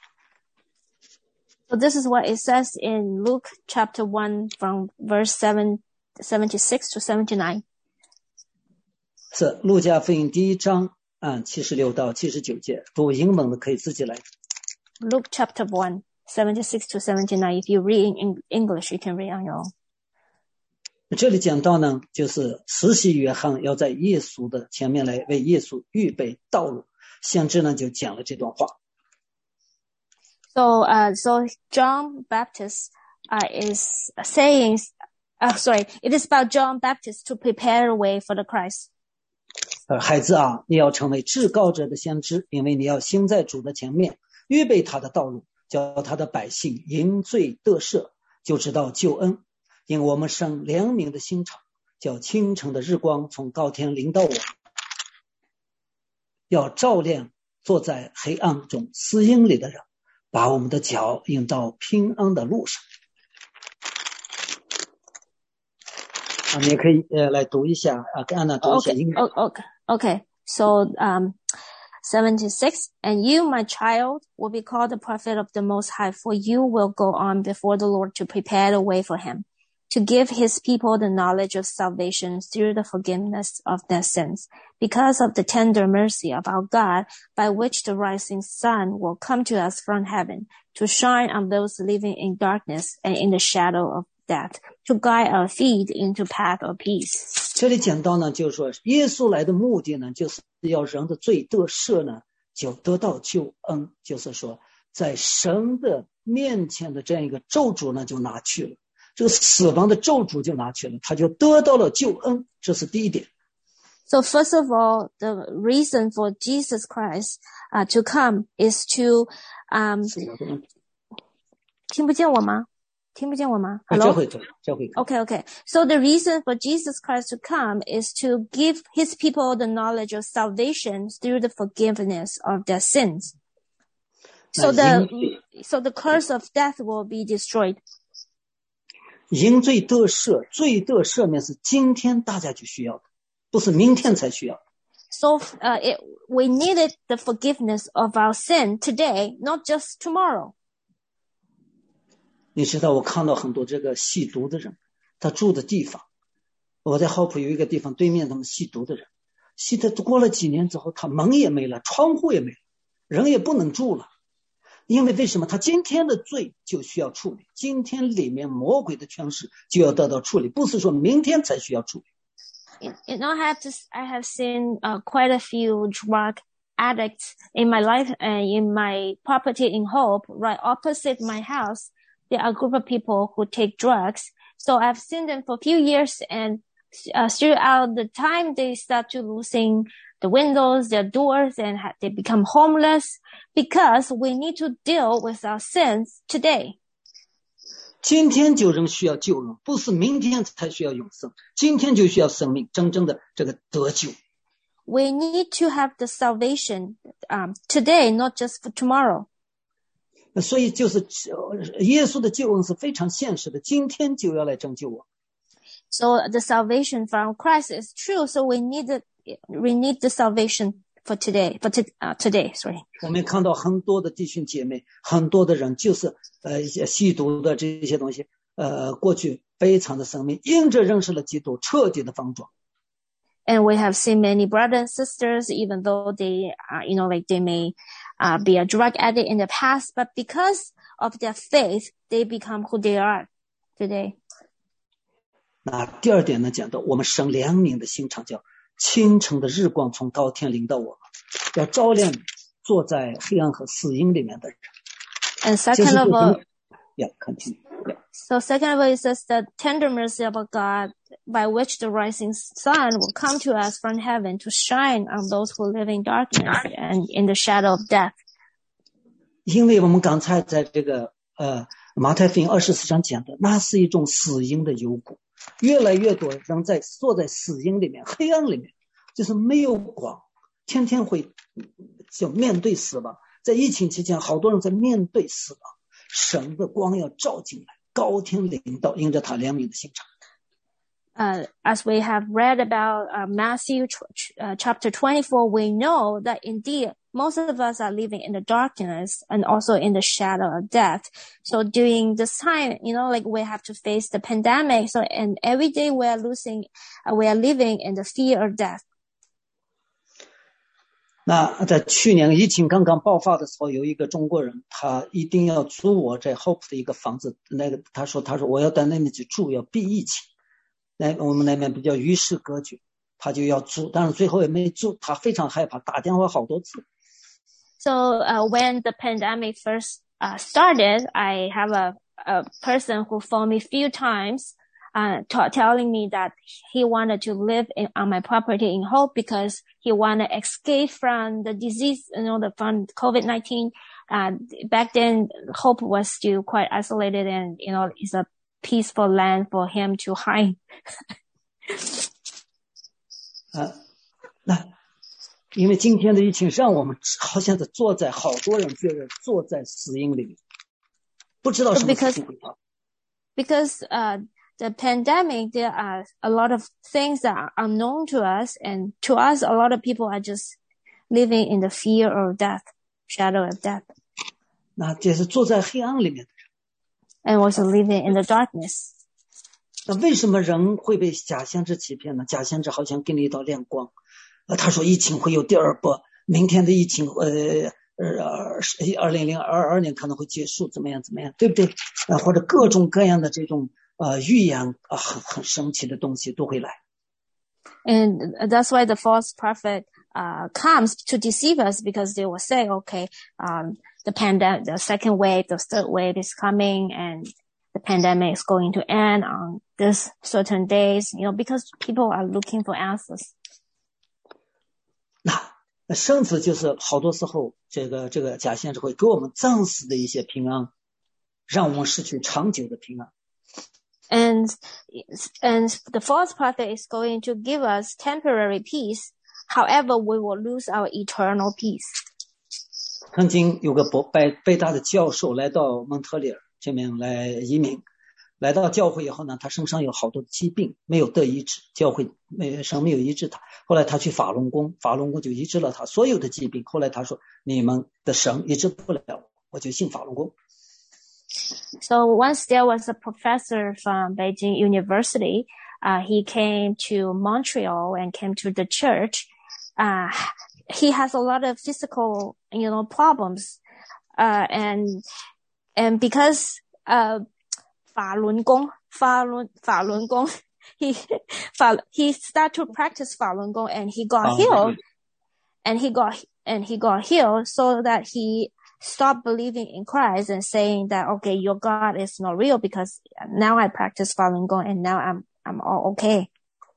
So this is what it says in Luke chapter one from verse seven, seventy-six to seventy-nine. 是路加福音第一章。按七十六到七十九节，读英文的可以自己来。 Luke chapter one, seventy-six to seventy-nine. If you read in English, you can read on your own. 这里讲到呢，就是施洗约翰要在耶稣的前面来为耶稣预备道路，先知呢就讲了这段话。 So, uh, so John Baptist uh, is saying, uh, sorry, it is about John Baptist to prepare the way for the Christ. 呃，孩子啊，你要成为至高者的先知，因为你要行在主的前面，预备他的道路，叫他的百姓因罪得赦，就知道救恩。因我们生良民的心肠，叫清晨的日光从高天临到我，要照亮坐在黑暗中死荫里的人，把我们的脚引到平安的路上。啊，你也可以呃来读一下啊，给安娜读一下英语。 Okay, okay, okay. So, um, seventy-six, and you, my child, will be called the prophet of the Most High, for you will go on before the Lord to prepare the way for him, to give his people the knowledge of salvation through the forgiveness of their sins, because of the tender mercy of our God, by which the rising sun will come to us from heaven, to shine on those living in darkness and in the shadow of death, to guide our feet into path of peace. 这里讲到呢，就是说耶稣来的目的呢，就是要人的罪得赦呢，就得到救恩，就是说在神的面前的这样一个咒诅呢就拿去了，这个死亡的咒诅就拿去了，他就得到了救恩，这是第一点。 So first of all, the reason for Jesus Christ uh, to come is to um 听不见我吗？听不见我吗？ Hello? 这会这这会 Okay, okay. So the reason for Jesus Christ to come is to give his people the knowledge of salvation through the forgiveness of their sins. So the, so the curse of death will be destroyed. 因罪得赦，罪得赦免是今天大家就需要的，不是明天才需要的。 So uh, it, we needed the forgiveness of our sin today, not just tomorrow. 你知道我看到很多这个吸毒的人，他住的地方，我在浩普有一个地方对面他们吸毒的人，吸的过了几年之后，他门也没了，窗户也没了，人也不能住了。因为为什么？他今天的罪就需要处理，今天里面魔鬼的权势就要得到处理，不是说明天才需要处理。 You know, I have to, I have seen uh, quite a few drug addicts in my life and in my property in Hope, right opposite my house. There are a group of people who take drugs. So I've seen them for a few years, and uh, throughout the time they start to losing the windows, their doors, and ha- they become homeless because we need to deal with our sins today. 今天就人需要救人，不是明天才需要永生，今天就需要生命，真正的这个得救。 We need to have the salvation um, today, not just for tomorrow. 所以就是耶稣的救恩是非常现实的，今天就要来拯救我。 So the salvation from Christ is true. So we need the, we need the salvation for today, for t- uh, today, sorry. 我们看到很多的弟兄姐妹，很多的人就是呃一些吸毒的这些东西，呃过去非常的生命，因着认识了基督，彻底的翻转。 And we have seen many brothers and sisters, even though they, uh, you know, like they may uh, be a drug addict in the past, but because of their faith, they become who they are today. 那第二点呢，讲到我们生良民的心肠，叫清晨的日光从高天临到我们，要照亮坐在黑暗和死荫里面的人。 And second of all, yeah, continue. Yeah. So second of all, it says the tender mercy of God, by which the rising sun will come to us from heaven to shine on those who live in darkness and in the shadow of death. 因为我们刚才在这个呃马太福音二十四章讲的，那是一种死荫的幽谷，越来越多人在坐在死荫里面、黑暗里面，就是没有光，天天会就面对死亡。在疫情期间，好多人在面对死亡，神的光要照进来，高天临到，因着他怜悯的心肠。 Uh, as we have read about uh, Matthew uh, chapter twenty-four, we know that indeed most of us are living in the darkness and also in the shadow of death. So during this time, you know, like we have to face the pandemic. So, and every day we are losing, uh, we are living in the fear of death. 那在去年疫情刚刚爆发的时候，有一个中国人，他一定要租我在 Hope 的一个房子，那个他说他说我要到那边去住，要避疫情。那我们那边比较与世隔绝，他就要租，但是最后也没租，他非常害怕，打电话好多次。 So uh, when the pandemic first uh, started, I have a, a person who phoned me a few times, uh, t- telling me that he wanted to live in, on my property in Hope because he wanted to escape from the disease, you know, the from COVID nineteen. Uh, back then, Hope was still quite isolated, and you know, it's a peaceful land for him to hide. 啊，那因为今天的疫情让我们好像是坐在好多人觉得坐在死荫里面，不知道什么事情会发。 Because uh, the pandemic, there are a lot of things that are unknown to us, and to us, a lot of people are just living in the fear of death, shadow of death. 那这是坐在黑暗里面的人。 And also living in the darkness. 那为什么人会被假先知欺骗呢？假先知好像给你一道亮光，呃，他说疫情会有第二波，明天的疫情，呃，呃，二零零二二年可能会结束，怎么样怎么样，对不对？啊，或者各种各样的这种呃预言啊，很很神奇的东西都会来。 And that's why the false prophet uh comes to deceive us, because they will say, okay, um, the pandemic, the second wave, the third wave is coming, and the pandemic is going to end on this certain days, you know, because people are looking for answers. 那圣子就是好多时候这个这个假先知会给我们暂时的一些平安，让我们失去长久的平安。 And, and the false prophet is going to give us temporary peace. However, we will lose our eternal peace. 曾经有个北北大的教授来到蒙特利尔这边来移民， 来到教会以后呢，他身上有好多疾病没有得医治，教会没神没有医治他。后来他去法轮功，法轮功就医治了他所有的疾病。后来他说你们的神医治不了我，我就信法轮功。 So once there was a professor from Beijing University, uh, he came to Montreal and came to the church. Uh, he has a lot of physical, you know, problems. Uh, and, and because, uh, 法轮功, 法轮, 法轮功, he, 法, he started to practice 法轮功 and he got healed. And he got, and he got healed so that he stop believing in Christ and saying that, okay, your God is not real because now I practice Falun Gong and now I'm, I'm all okay.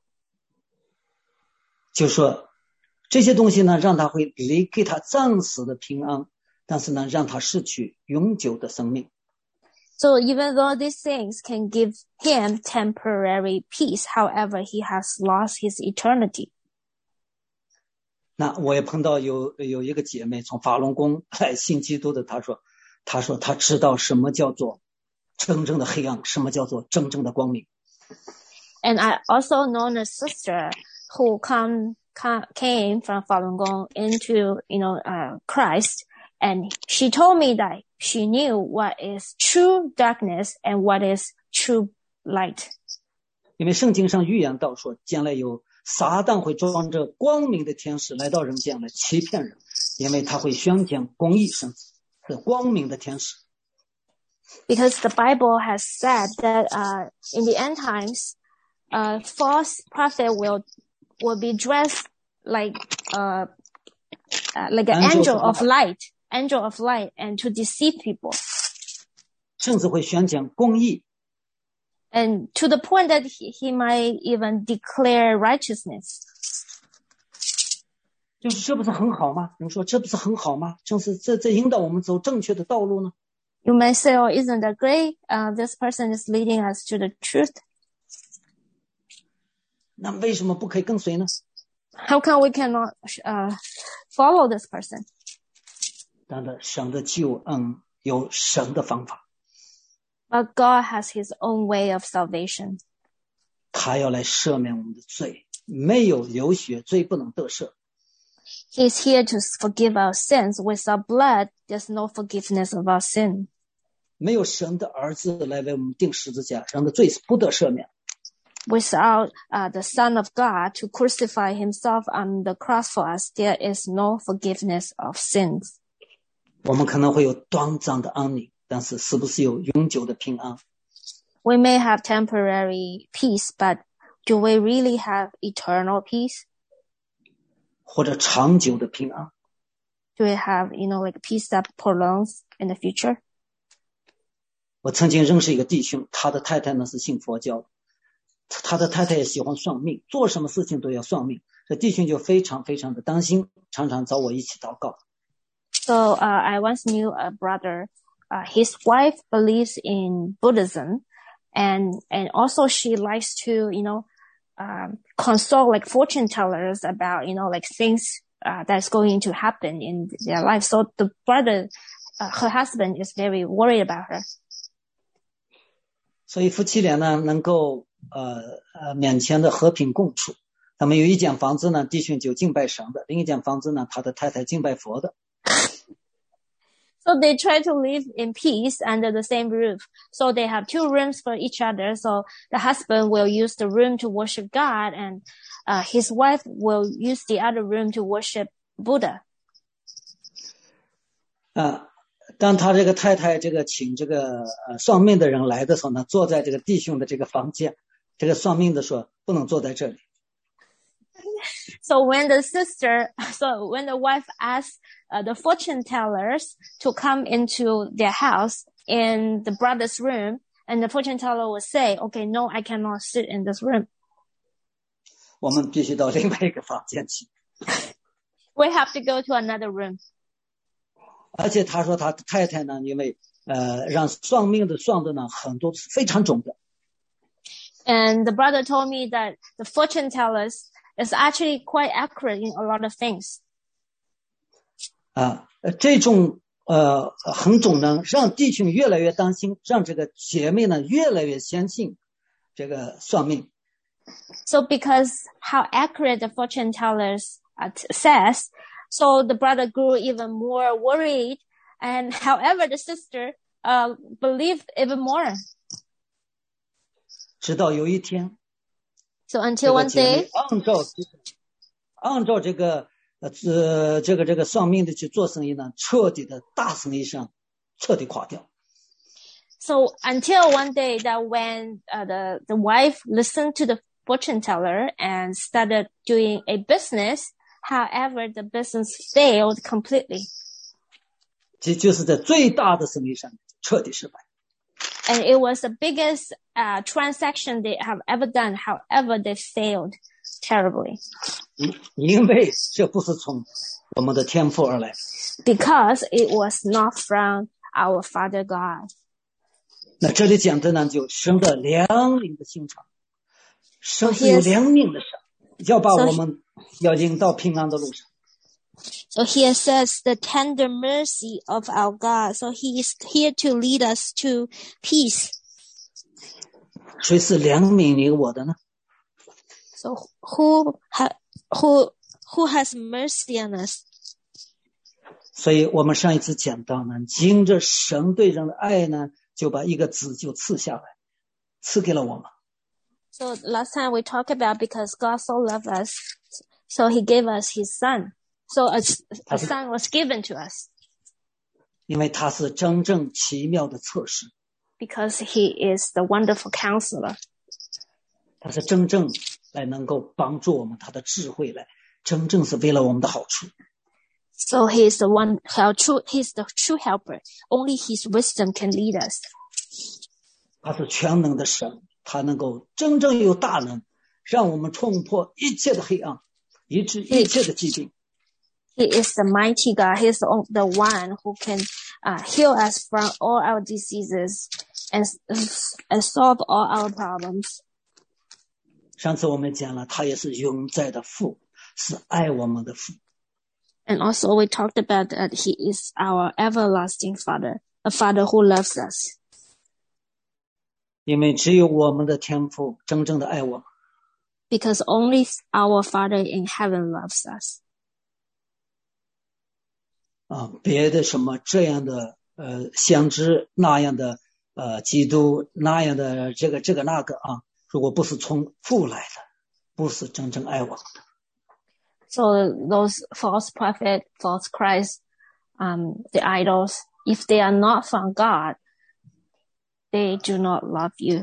就说这些东西呢，让他会离给他暂时的平安，但是呢，让他失去永久的生命。 So even though these things can give him temporary peace, however, he has lost his eternity. 那我也碰到有有一个姐妹从法轮功来信基督的，她说，她说她知道什么叫做真正的黑暗，什么叫做真正的光明。 And I also know a sister who come, come came from Falun Gong into, you know, uh, Christ, and she told me that she knew what is true darkness and what is true light. 因为圣经上预言到说，将来有撒旦会装着光明的天使来到人间来欺骗人，因为他会宣讲公义圣的光明的天使。 Because the Bible has said that uh, in the end times, uh, false prophet will will be dressed like uh, uh like an angel, angel of light, angel of light, and to deceive people. 甚至会宣讲公义。 And to the point that he, he might even declare righteousness. 就是这不是很好吗？你说这不是很好吗？正是这这引导我们走正确的道路呢。 You may say, "Oh, isn't that great? Uh, this person is leading us to the truth." 那为什么不可以跟随呢？ How come we cannot uh, follow this person? 当然，神的救恩有神的方法。 But God has His own way of salvation. 他要来赦免我们的罪，没有流血，罪不能得赦。 He is here to forgive our sins. Without blood, there's no forgiveness of our sin. 没有神的儿子来为我们钉十字架，人的罪是不得赦免。 Without uh, the Son of God to crucify Himself on the cross for us, there is no forgiveness of sins. 我们可能会有短暂的安宁，但是是不是有永久的平安？ We may have temporary peace, but do we really have eternal peace? 或者长久的平安？ Do we have, you know, like peace that prolongs in the future? 我曾经认识一个弟兄，他的太太呢是信佛教的，他的太太也喜欢算命，做什么事情都要算命。这弟兄就非常非常的担心，常常找我一起祷告。 So uh, I once knew a brother. Uh, his wife believes in Buddhism, and and also she likes to, you know, um, consult like fortune tellers about, you know, like things uh, that's going to happen in their life. So the brother, uh, her husband, is very worried about her. 所以夫妻俩呢，能够呃呃勉强的和平共处。他们有一间房子呢，弟兄就敬拜神的；另一间房子呢，他的太太敬拜佛的。 So they try to live in peace under the same roof. So they have two rooms for each other. So the husband will use the room to worship God, and uh, his wife will use the other room to worship Buddha. 啊，当他这个太太这个请这个呃算命的人来的时候呢，坐在这个弟兄的这个房间，这个算命的说不能坐在这里。 So when the sister, so when the wife asks uh, the fortune tellers to come into their house in the brother's room, and the fortune teller will say, okay, no, I cannot sit in this room. 我们必须到另外一个房间去。 We have to go to another room. 而且他说他的太太呢，因为呃让算命的算的呢很多是非常准的。 And the brother told me that the fortune tellers is actually quite accurate in a lot of things. 啊，这种呃很总能让弟兄越来越当心，让这个姐妹呢越来越相信这个算命。 So because how accurate the fortune tellers uh, says, so the brother grew even more worried, and however the sister uh, believed even more. 直到有一天 So until one day, 按照按照这个呃这个这个算命的去做生意呢，彻底的大生意上彻底垮掉。 So until one day that when uh, the the wife listened to the fortune teller and started doing a business, however the business failed completely. 这就是在最大的生意上彻底失败。 And it was the biggest uh, transaction they have ever done. However, they failed terribly. 因为这不是从我们的天父而来。 Because it was not from our Father God. 那这里讲的呢，就神的良民的心肠，神是有良民的神，要把我们要引到平安的路上。 So here says the tender mercy of our God. So he is here to lead us to peace. 谁是良民你我的呢？ So who ha, who who has mercy on us? 所以我们上一次讲到呢，经着神对人的爱呢，就把一个子就赐下来，赐给了我们。 So last time we talked about because God so loved us, so he gave us his son. So a, a son was given to us. 因为他是真正奇妙的测试。 Because he is the wonderful counselor. 他是真正来能够帮助我们，他的智慧来，真正是为了我们的好处。 So he is the one, how true, he is the true helper. Only his wisdom can lead us. 他是全能的神，他能够真正有大能，让我们冲破一切的黑暗，医治一切的疾病。 He is the mighty God. He is the, the one who can uh, heal us from all our diseases and, and solve all our problems. 上次我们讲了，他也是永在的父，是爱我们的父。 And also we talked about that he is our everlasting Father, a Father who loves us. 因为只有我们的天父真正的爱我们。 Because only our Father in heaven loves us. 啊，别的什么这样的呃先知那样的呃基督那样的这个这个那个啊，如果不是从父来的，不是真正爱我们的。 So those false prophet, false Christ, um, the idols, if they are not from God, they do not love you.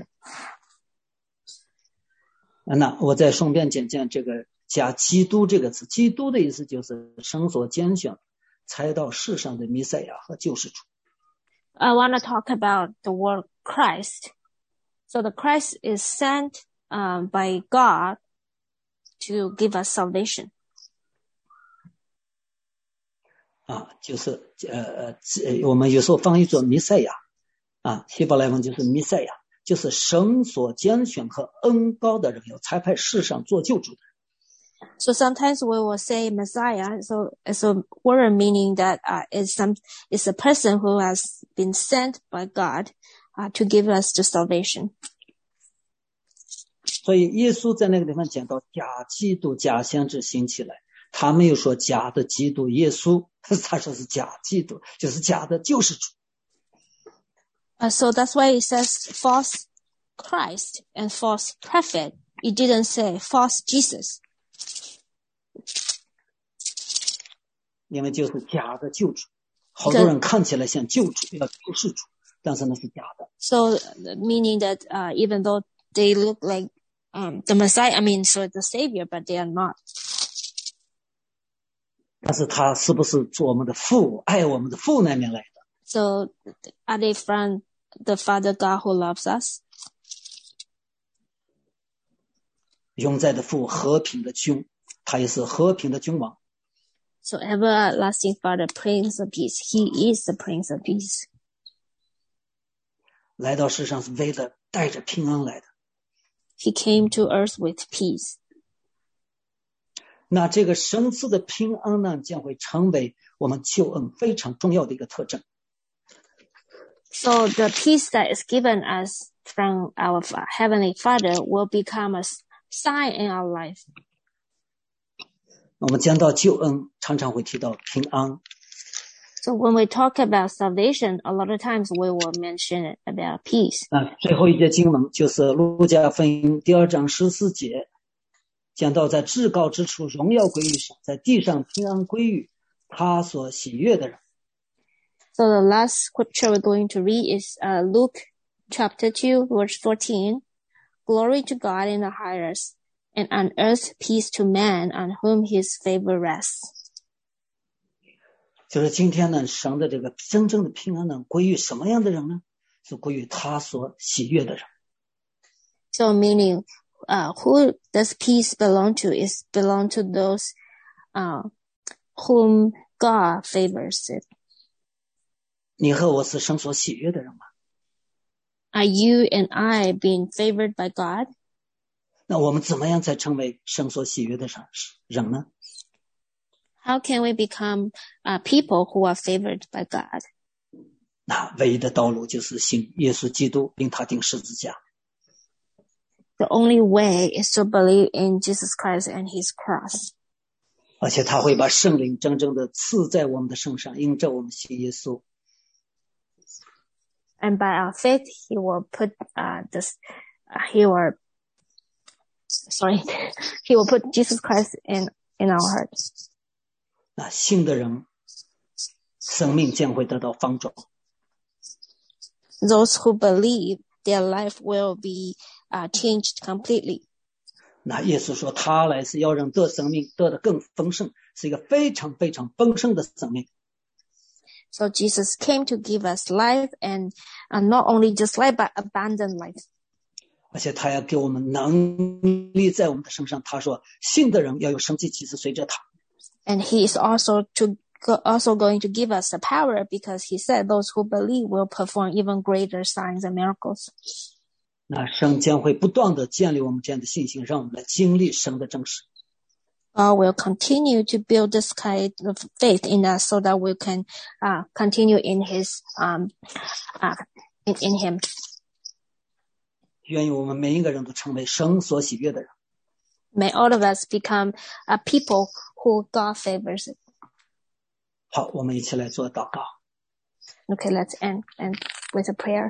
那我再顺便讲讲这个加基督这个词，基督的意思就是神所拣选才到世上的弥赛亚和救世主。 I want to talk about the word Christ. So the Christ is sent um, by God to give us salvation. 啊，就是呃呃，我们有时候翻译作弥赛亚，啊，希伯来文就是弥赛亚，就是神所拣选和恩膏的人，有差派世上做救主的。 So sometimes we will say Messiah, so it's a word meaning that uh, is some is a person who has been sent by God uh, to give us the salvation. 所以耶稣在那个地方讲到假基督、假先知兴起来，他没有说假的基督耶稣，他说是假基督，就是假的救世主。 Uh, so that's why it says false Christ and false prophet. It didn't say false Jesus. 因为就是假的救主，好多人看起来像救主，要救世主，但是那是假的。 So meaning that uh, even though they look like um, the Messiah, I mean, so the Savior, but they are not. 但是他是不是做我们的父，爱我们的父那边来的？ So are they from the Father God who loves us? 永在的父，和平的君，他也是和平的君王。 So everlasting Father, Prince of Peace. He is the Prince of Peace. 来到世上是为了带着平安来的。 He came to earth with peace. 那这个神赐的平安呢，将会成为我们救恩非常重要的一个特征。 So the peace that is given us from our Heavenly Father will become a sign in our life. 我们讲到救恩，常常会提到平安。 So when we talk about salvation, a lot of times we will mention about peace. 啊，最后一节经文就是路加福音第二章十四节，讲到在至高之处荣耀归于神，在地上平安归于他所喜悦的人。 So the last scripture we're going to read is uh, Luke chapter two, verse fourteen. Glory to God in the highest, and on earth peace to man on whom his favor rests. 就是今天呢，神的这个真正的平安呢，归于什么样的人呢？是归于他所喜悦的人。 So meaning, uh, who does peace belong to? Is belong to those, uh, whom God favors it. 你和我是神所喜悦的人吗？ Are you and I being favored by God? 那我们怎么样才成为神所喜悦的人呢？ How can we become uh, people who are favored by God? 那唯一的道路就是信耶稣基督，并他钉十字架。 The only way is to believe in Jesus Christ and his cross. 而且他会把圣灵真正的赐在我们的身上，因着我们信耶稣。 And by our faith, he will put uh, this, uh, he will, sorry, he will put Jesus Christ in, in our hearts. 那信的人，生命将会得到翻转。 Those who believe, their life will be uh, changed completely. 那耶稣说，他来是要让得生命得得更丰盛，是一个非常非常丰盛的生命。 So Jesus came to give us life, and uh, not only just life, but abundant life. 而且他要给我们能力在我们的身上。他说，信的人要有神迹奇事随着他。 And he is also to go, also going to give us the power, because he said those who believe will perform even greater signs and miracles. 那神将会不断的建立我们这样的信心，让我们来经历神的真实。 God will continue to build this kind of faith in us, so that we can uh, continue in His um uh, in, in Him. 愿我们每一个人都成为神所喜悦的人。 May all of us become a people who God favors. 好，我们一起来做祷告。 Okay, let's end and with a prayer.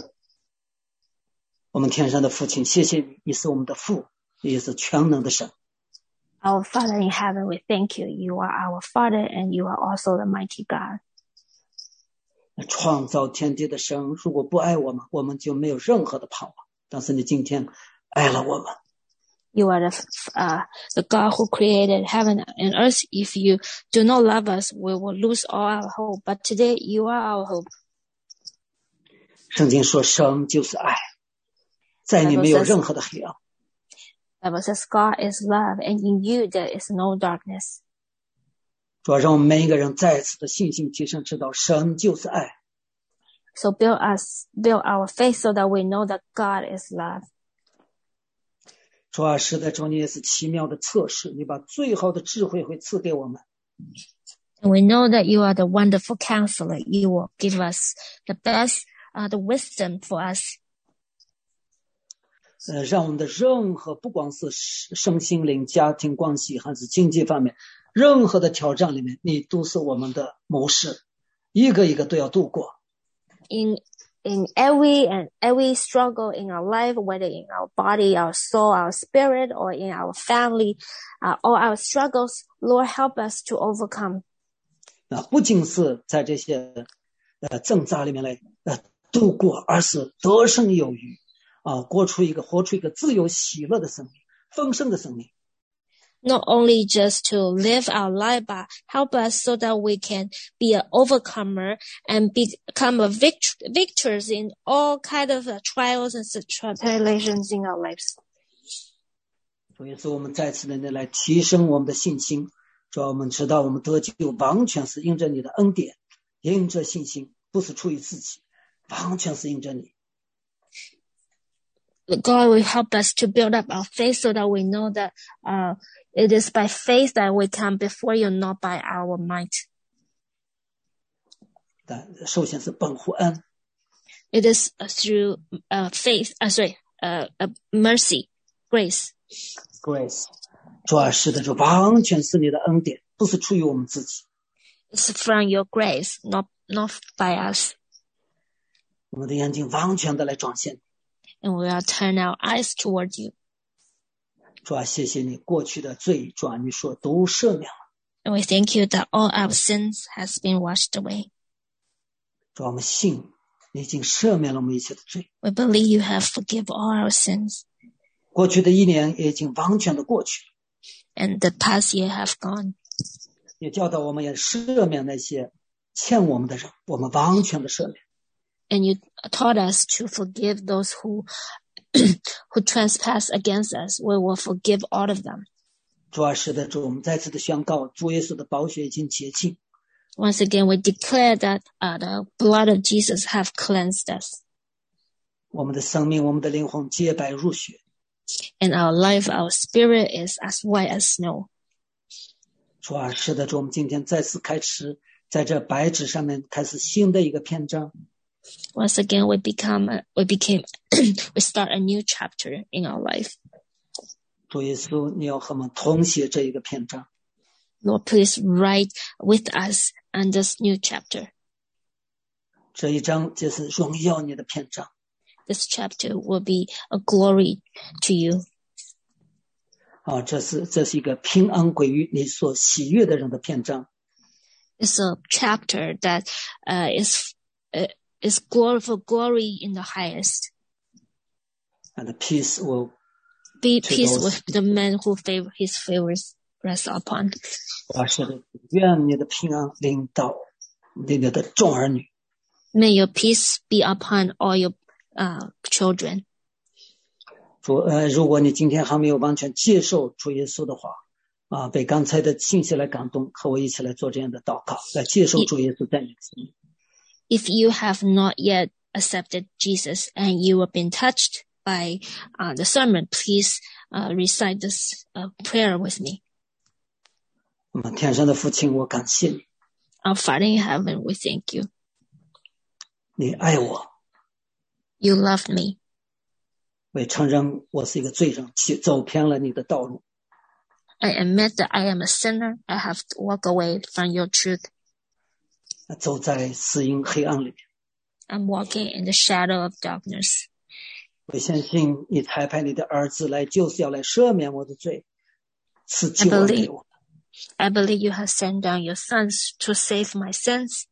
我们天上的父亲，谢谢你，你是我们的父，你也是全能的神。 Our Father in heaven, we thank you. You are our Father, and you are also the mighty God. 创造天地的神，如果不爱我们，我们就没有任何的盼望。但是你今天爱了我们。 You are the uh, the God who created heaven and earth. If you do not love us, we will lose all our hope. But today, you are our hope. 圣经说，神就是爱，在你没有任何的黑暗。 Bible says God is love, and in you there is no darkness. 主要让我们每一个人再次的信心提升，知道神就是爱。 So build us, build our faith, so that we know that God is love. 主啊，时代中你也是奇妙的测试，你把最好的智慧会赐给我们。 And we know that you are the wonderful counselor. You will give us the best, uh, the wisdom for us. 呃，让我们的任何不光是身心灵、家庭关系还是经济方面，任何的挑战里面，你都是我们的谋士，一个一个都要度过。 In in every and every struggle in our life, whether in our body, our soul, our spirit, or in our family, uh, all our struggles, Lord, help us to overcome. 啊，不仅是在这些呃挣扎里面来呃度过，而是得胜有余。啊，过出一个活出一个自由喜乐的生命，丰盛的生命。 Not only just to live our life, but help us so that we can be an overcomer and become a vict- victors in all kind of uh, trials and tribulations in our lives. 所以说，我们再次的来提升我们的信心，主要我们知道我们得救完全是因着你的恩典，因着信心，不是出于自己，完全是因着你。 God will help us to build up our faith, so that we know that uh, it is by faith that we come before you, not by our might. 但首先是本乎恩。 It is through uh, faith, uh, sorry, uh, uh, mercy, grace. Grace. 主啊，是的，主完全是你的恩典，不是出于我们自己。 It's from your grace, not not by us. 我们的眼睛完全的来转向你。 And we will turn our eyes toward you. 主啊，谢谢你过去的罪，主啊，你说都赦免了。 And we thank you that all our sins has been washed away. 主啊，我们信你已经赦免了我们一切的罪。 We believe you have forgiven all our sins. 过去的一年也已经完全的过去了。 And the past year have gone. 也教导我们也赦免那些欠我们的人，我们完全的赦免。 And you taught us to forgive those who who trespass against us. We will forgive all of them. 主啊，是的，主，我们再次的宣告，主耶稣的宝血已经洁净。 Once again, we declare that uh, the blood of Jesus have cleansed us. 我们的生命，我们的灵魂洁白如雪。 And our life, our spirit is as white as snow. 主啊，是的，主，我们今天再次开始在这白纸上面开始新的一个篇章。 Once again, we become, a, we became, we start a new chapter in our life. 主耶稣，你要和我们同写这一个篇章。 Lord, please write with us on this new chapter. 这一章就是荣耀你的篇章。 This chapter will be a glory to you. 啊，这是这是一个平安归于你所喜悦的人的篇章。 It's a chapter that uh, is uh, is glory for glory in the highest. And peace will be peace with the man who favor his favors rest upon. 啊，是的，愿你的平安临到你的众儿女。 May your peace be upon all your uh, children. 主，呃，如果你今天还没有完全接受主耶稣的话，啊，被刚才的信息来感动，和我一起来做这样的祷告，来接受主耶稣在你的心里。 If you have not yet accepted Jesus and you have been touched by uh, the sermon, please uh, recite this uh, prayer with me. 我们天上的父亲，我感谢你。 Our Father in heaven, we thank you. 你爱我。 You love me. 我也承认我是一个罪人，走偏了你的道路。 I admit that I am a sinner. I have walked away from your truth. 走在死荫黑暗里面。 I'm walking in the shadow of darkness. 我相信你差派你的儿子来，就是要来赦免我的罪，赐救恩给我。 I believe you have sent down your sons to save my sins.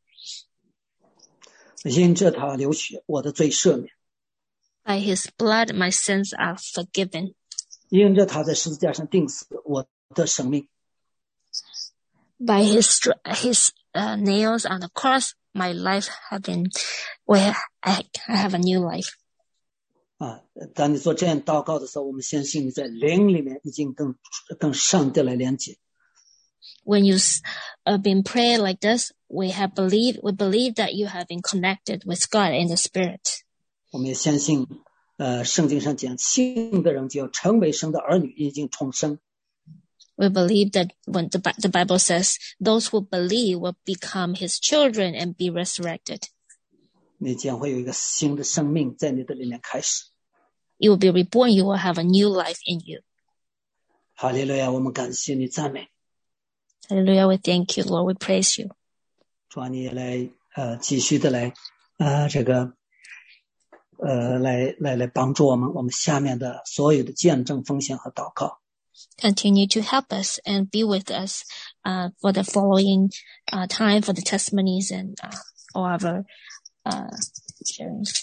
因着他流血，我的罪赦免。 By his blood, my sins are forgiven. 因着他在十字架上钉死，我的生命。 By his his uh, nails on the cross, my life have been, where I I have a new life. 啊，当你做这样祷告的时候，我们相信你在灵里面已经跟跟上帝来连接。 When you have been praying like this, we have believed, we believe that you have been connected with God in the Spirit. 我们也相信，呃，圣经上讲，信的人就要成为神的儿女，已经重生。 We believe that when the, the Bible says, those who believe will become his children and be resurrected. 你将会有一个新的生命在你的里面开始。 You will be reborn. You will have a new life in you. 哈利路亚，我们感谢你，赞美。 Hallelujah, we thank you, Lord. We praise you. 主啊，你也来，呃，继续的来，呃，这个。呃，来来来帮助我们，我们下面的所有的见证、分享和祷告。 Continue to help us and be with us uh, for the following uh, time for the testimonies and uh, all our uh, sharings.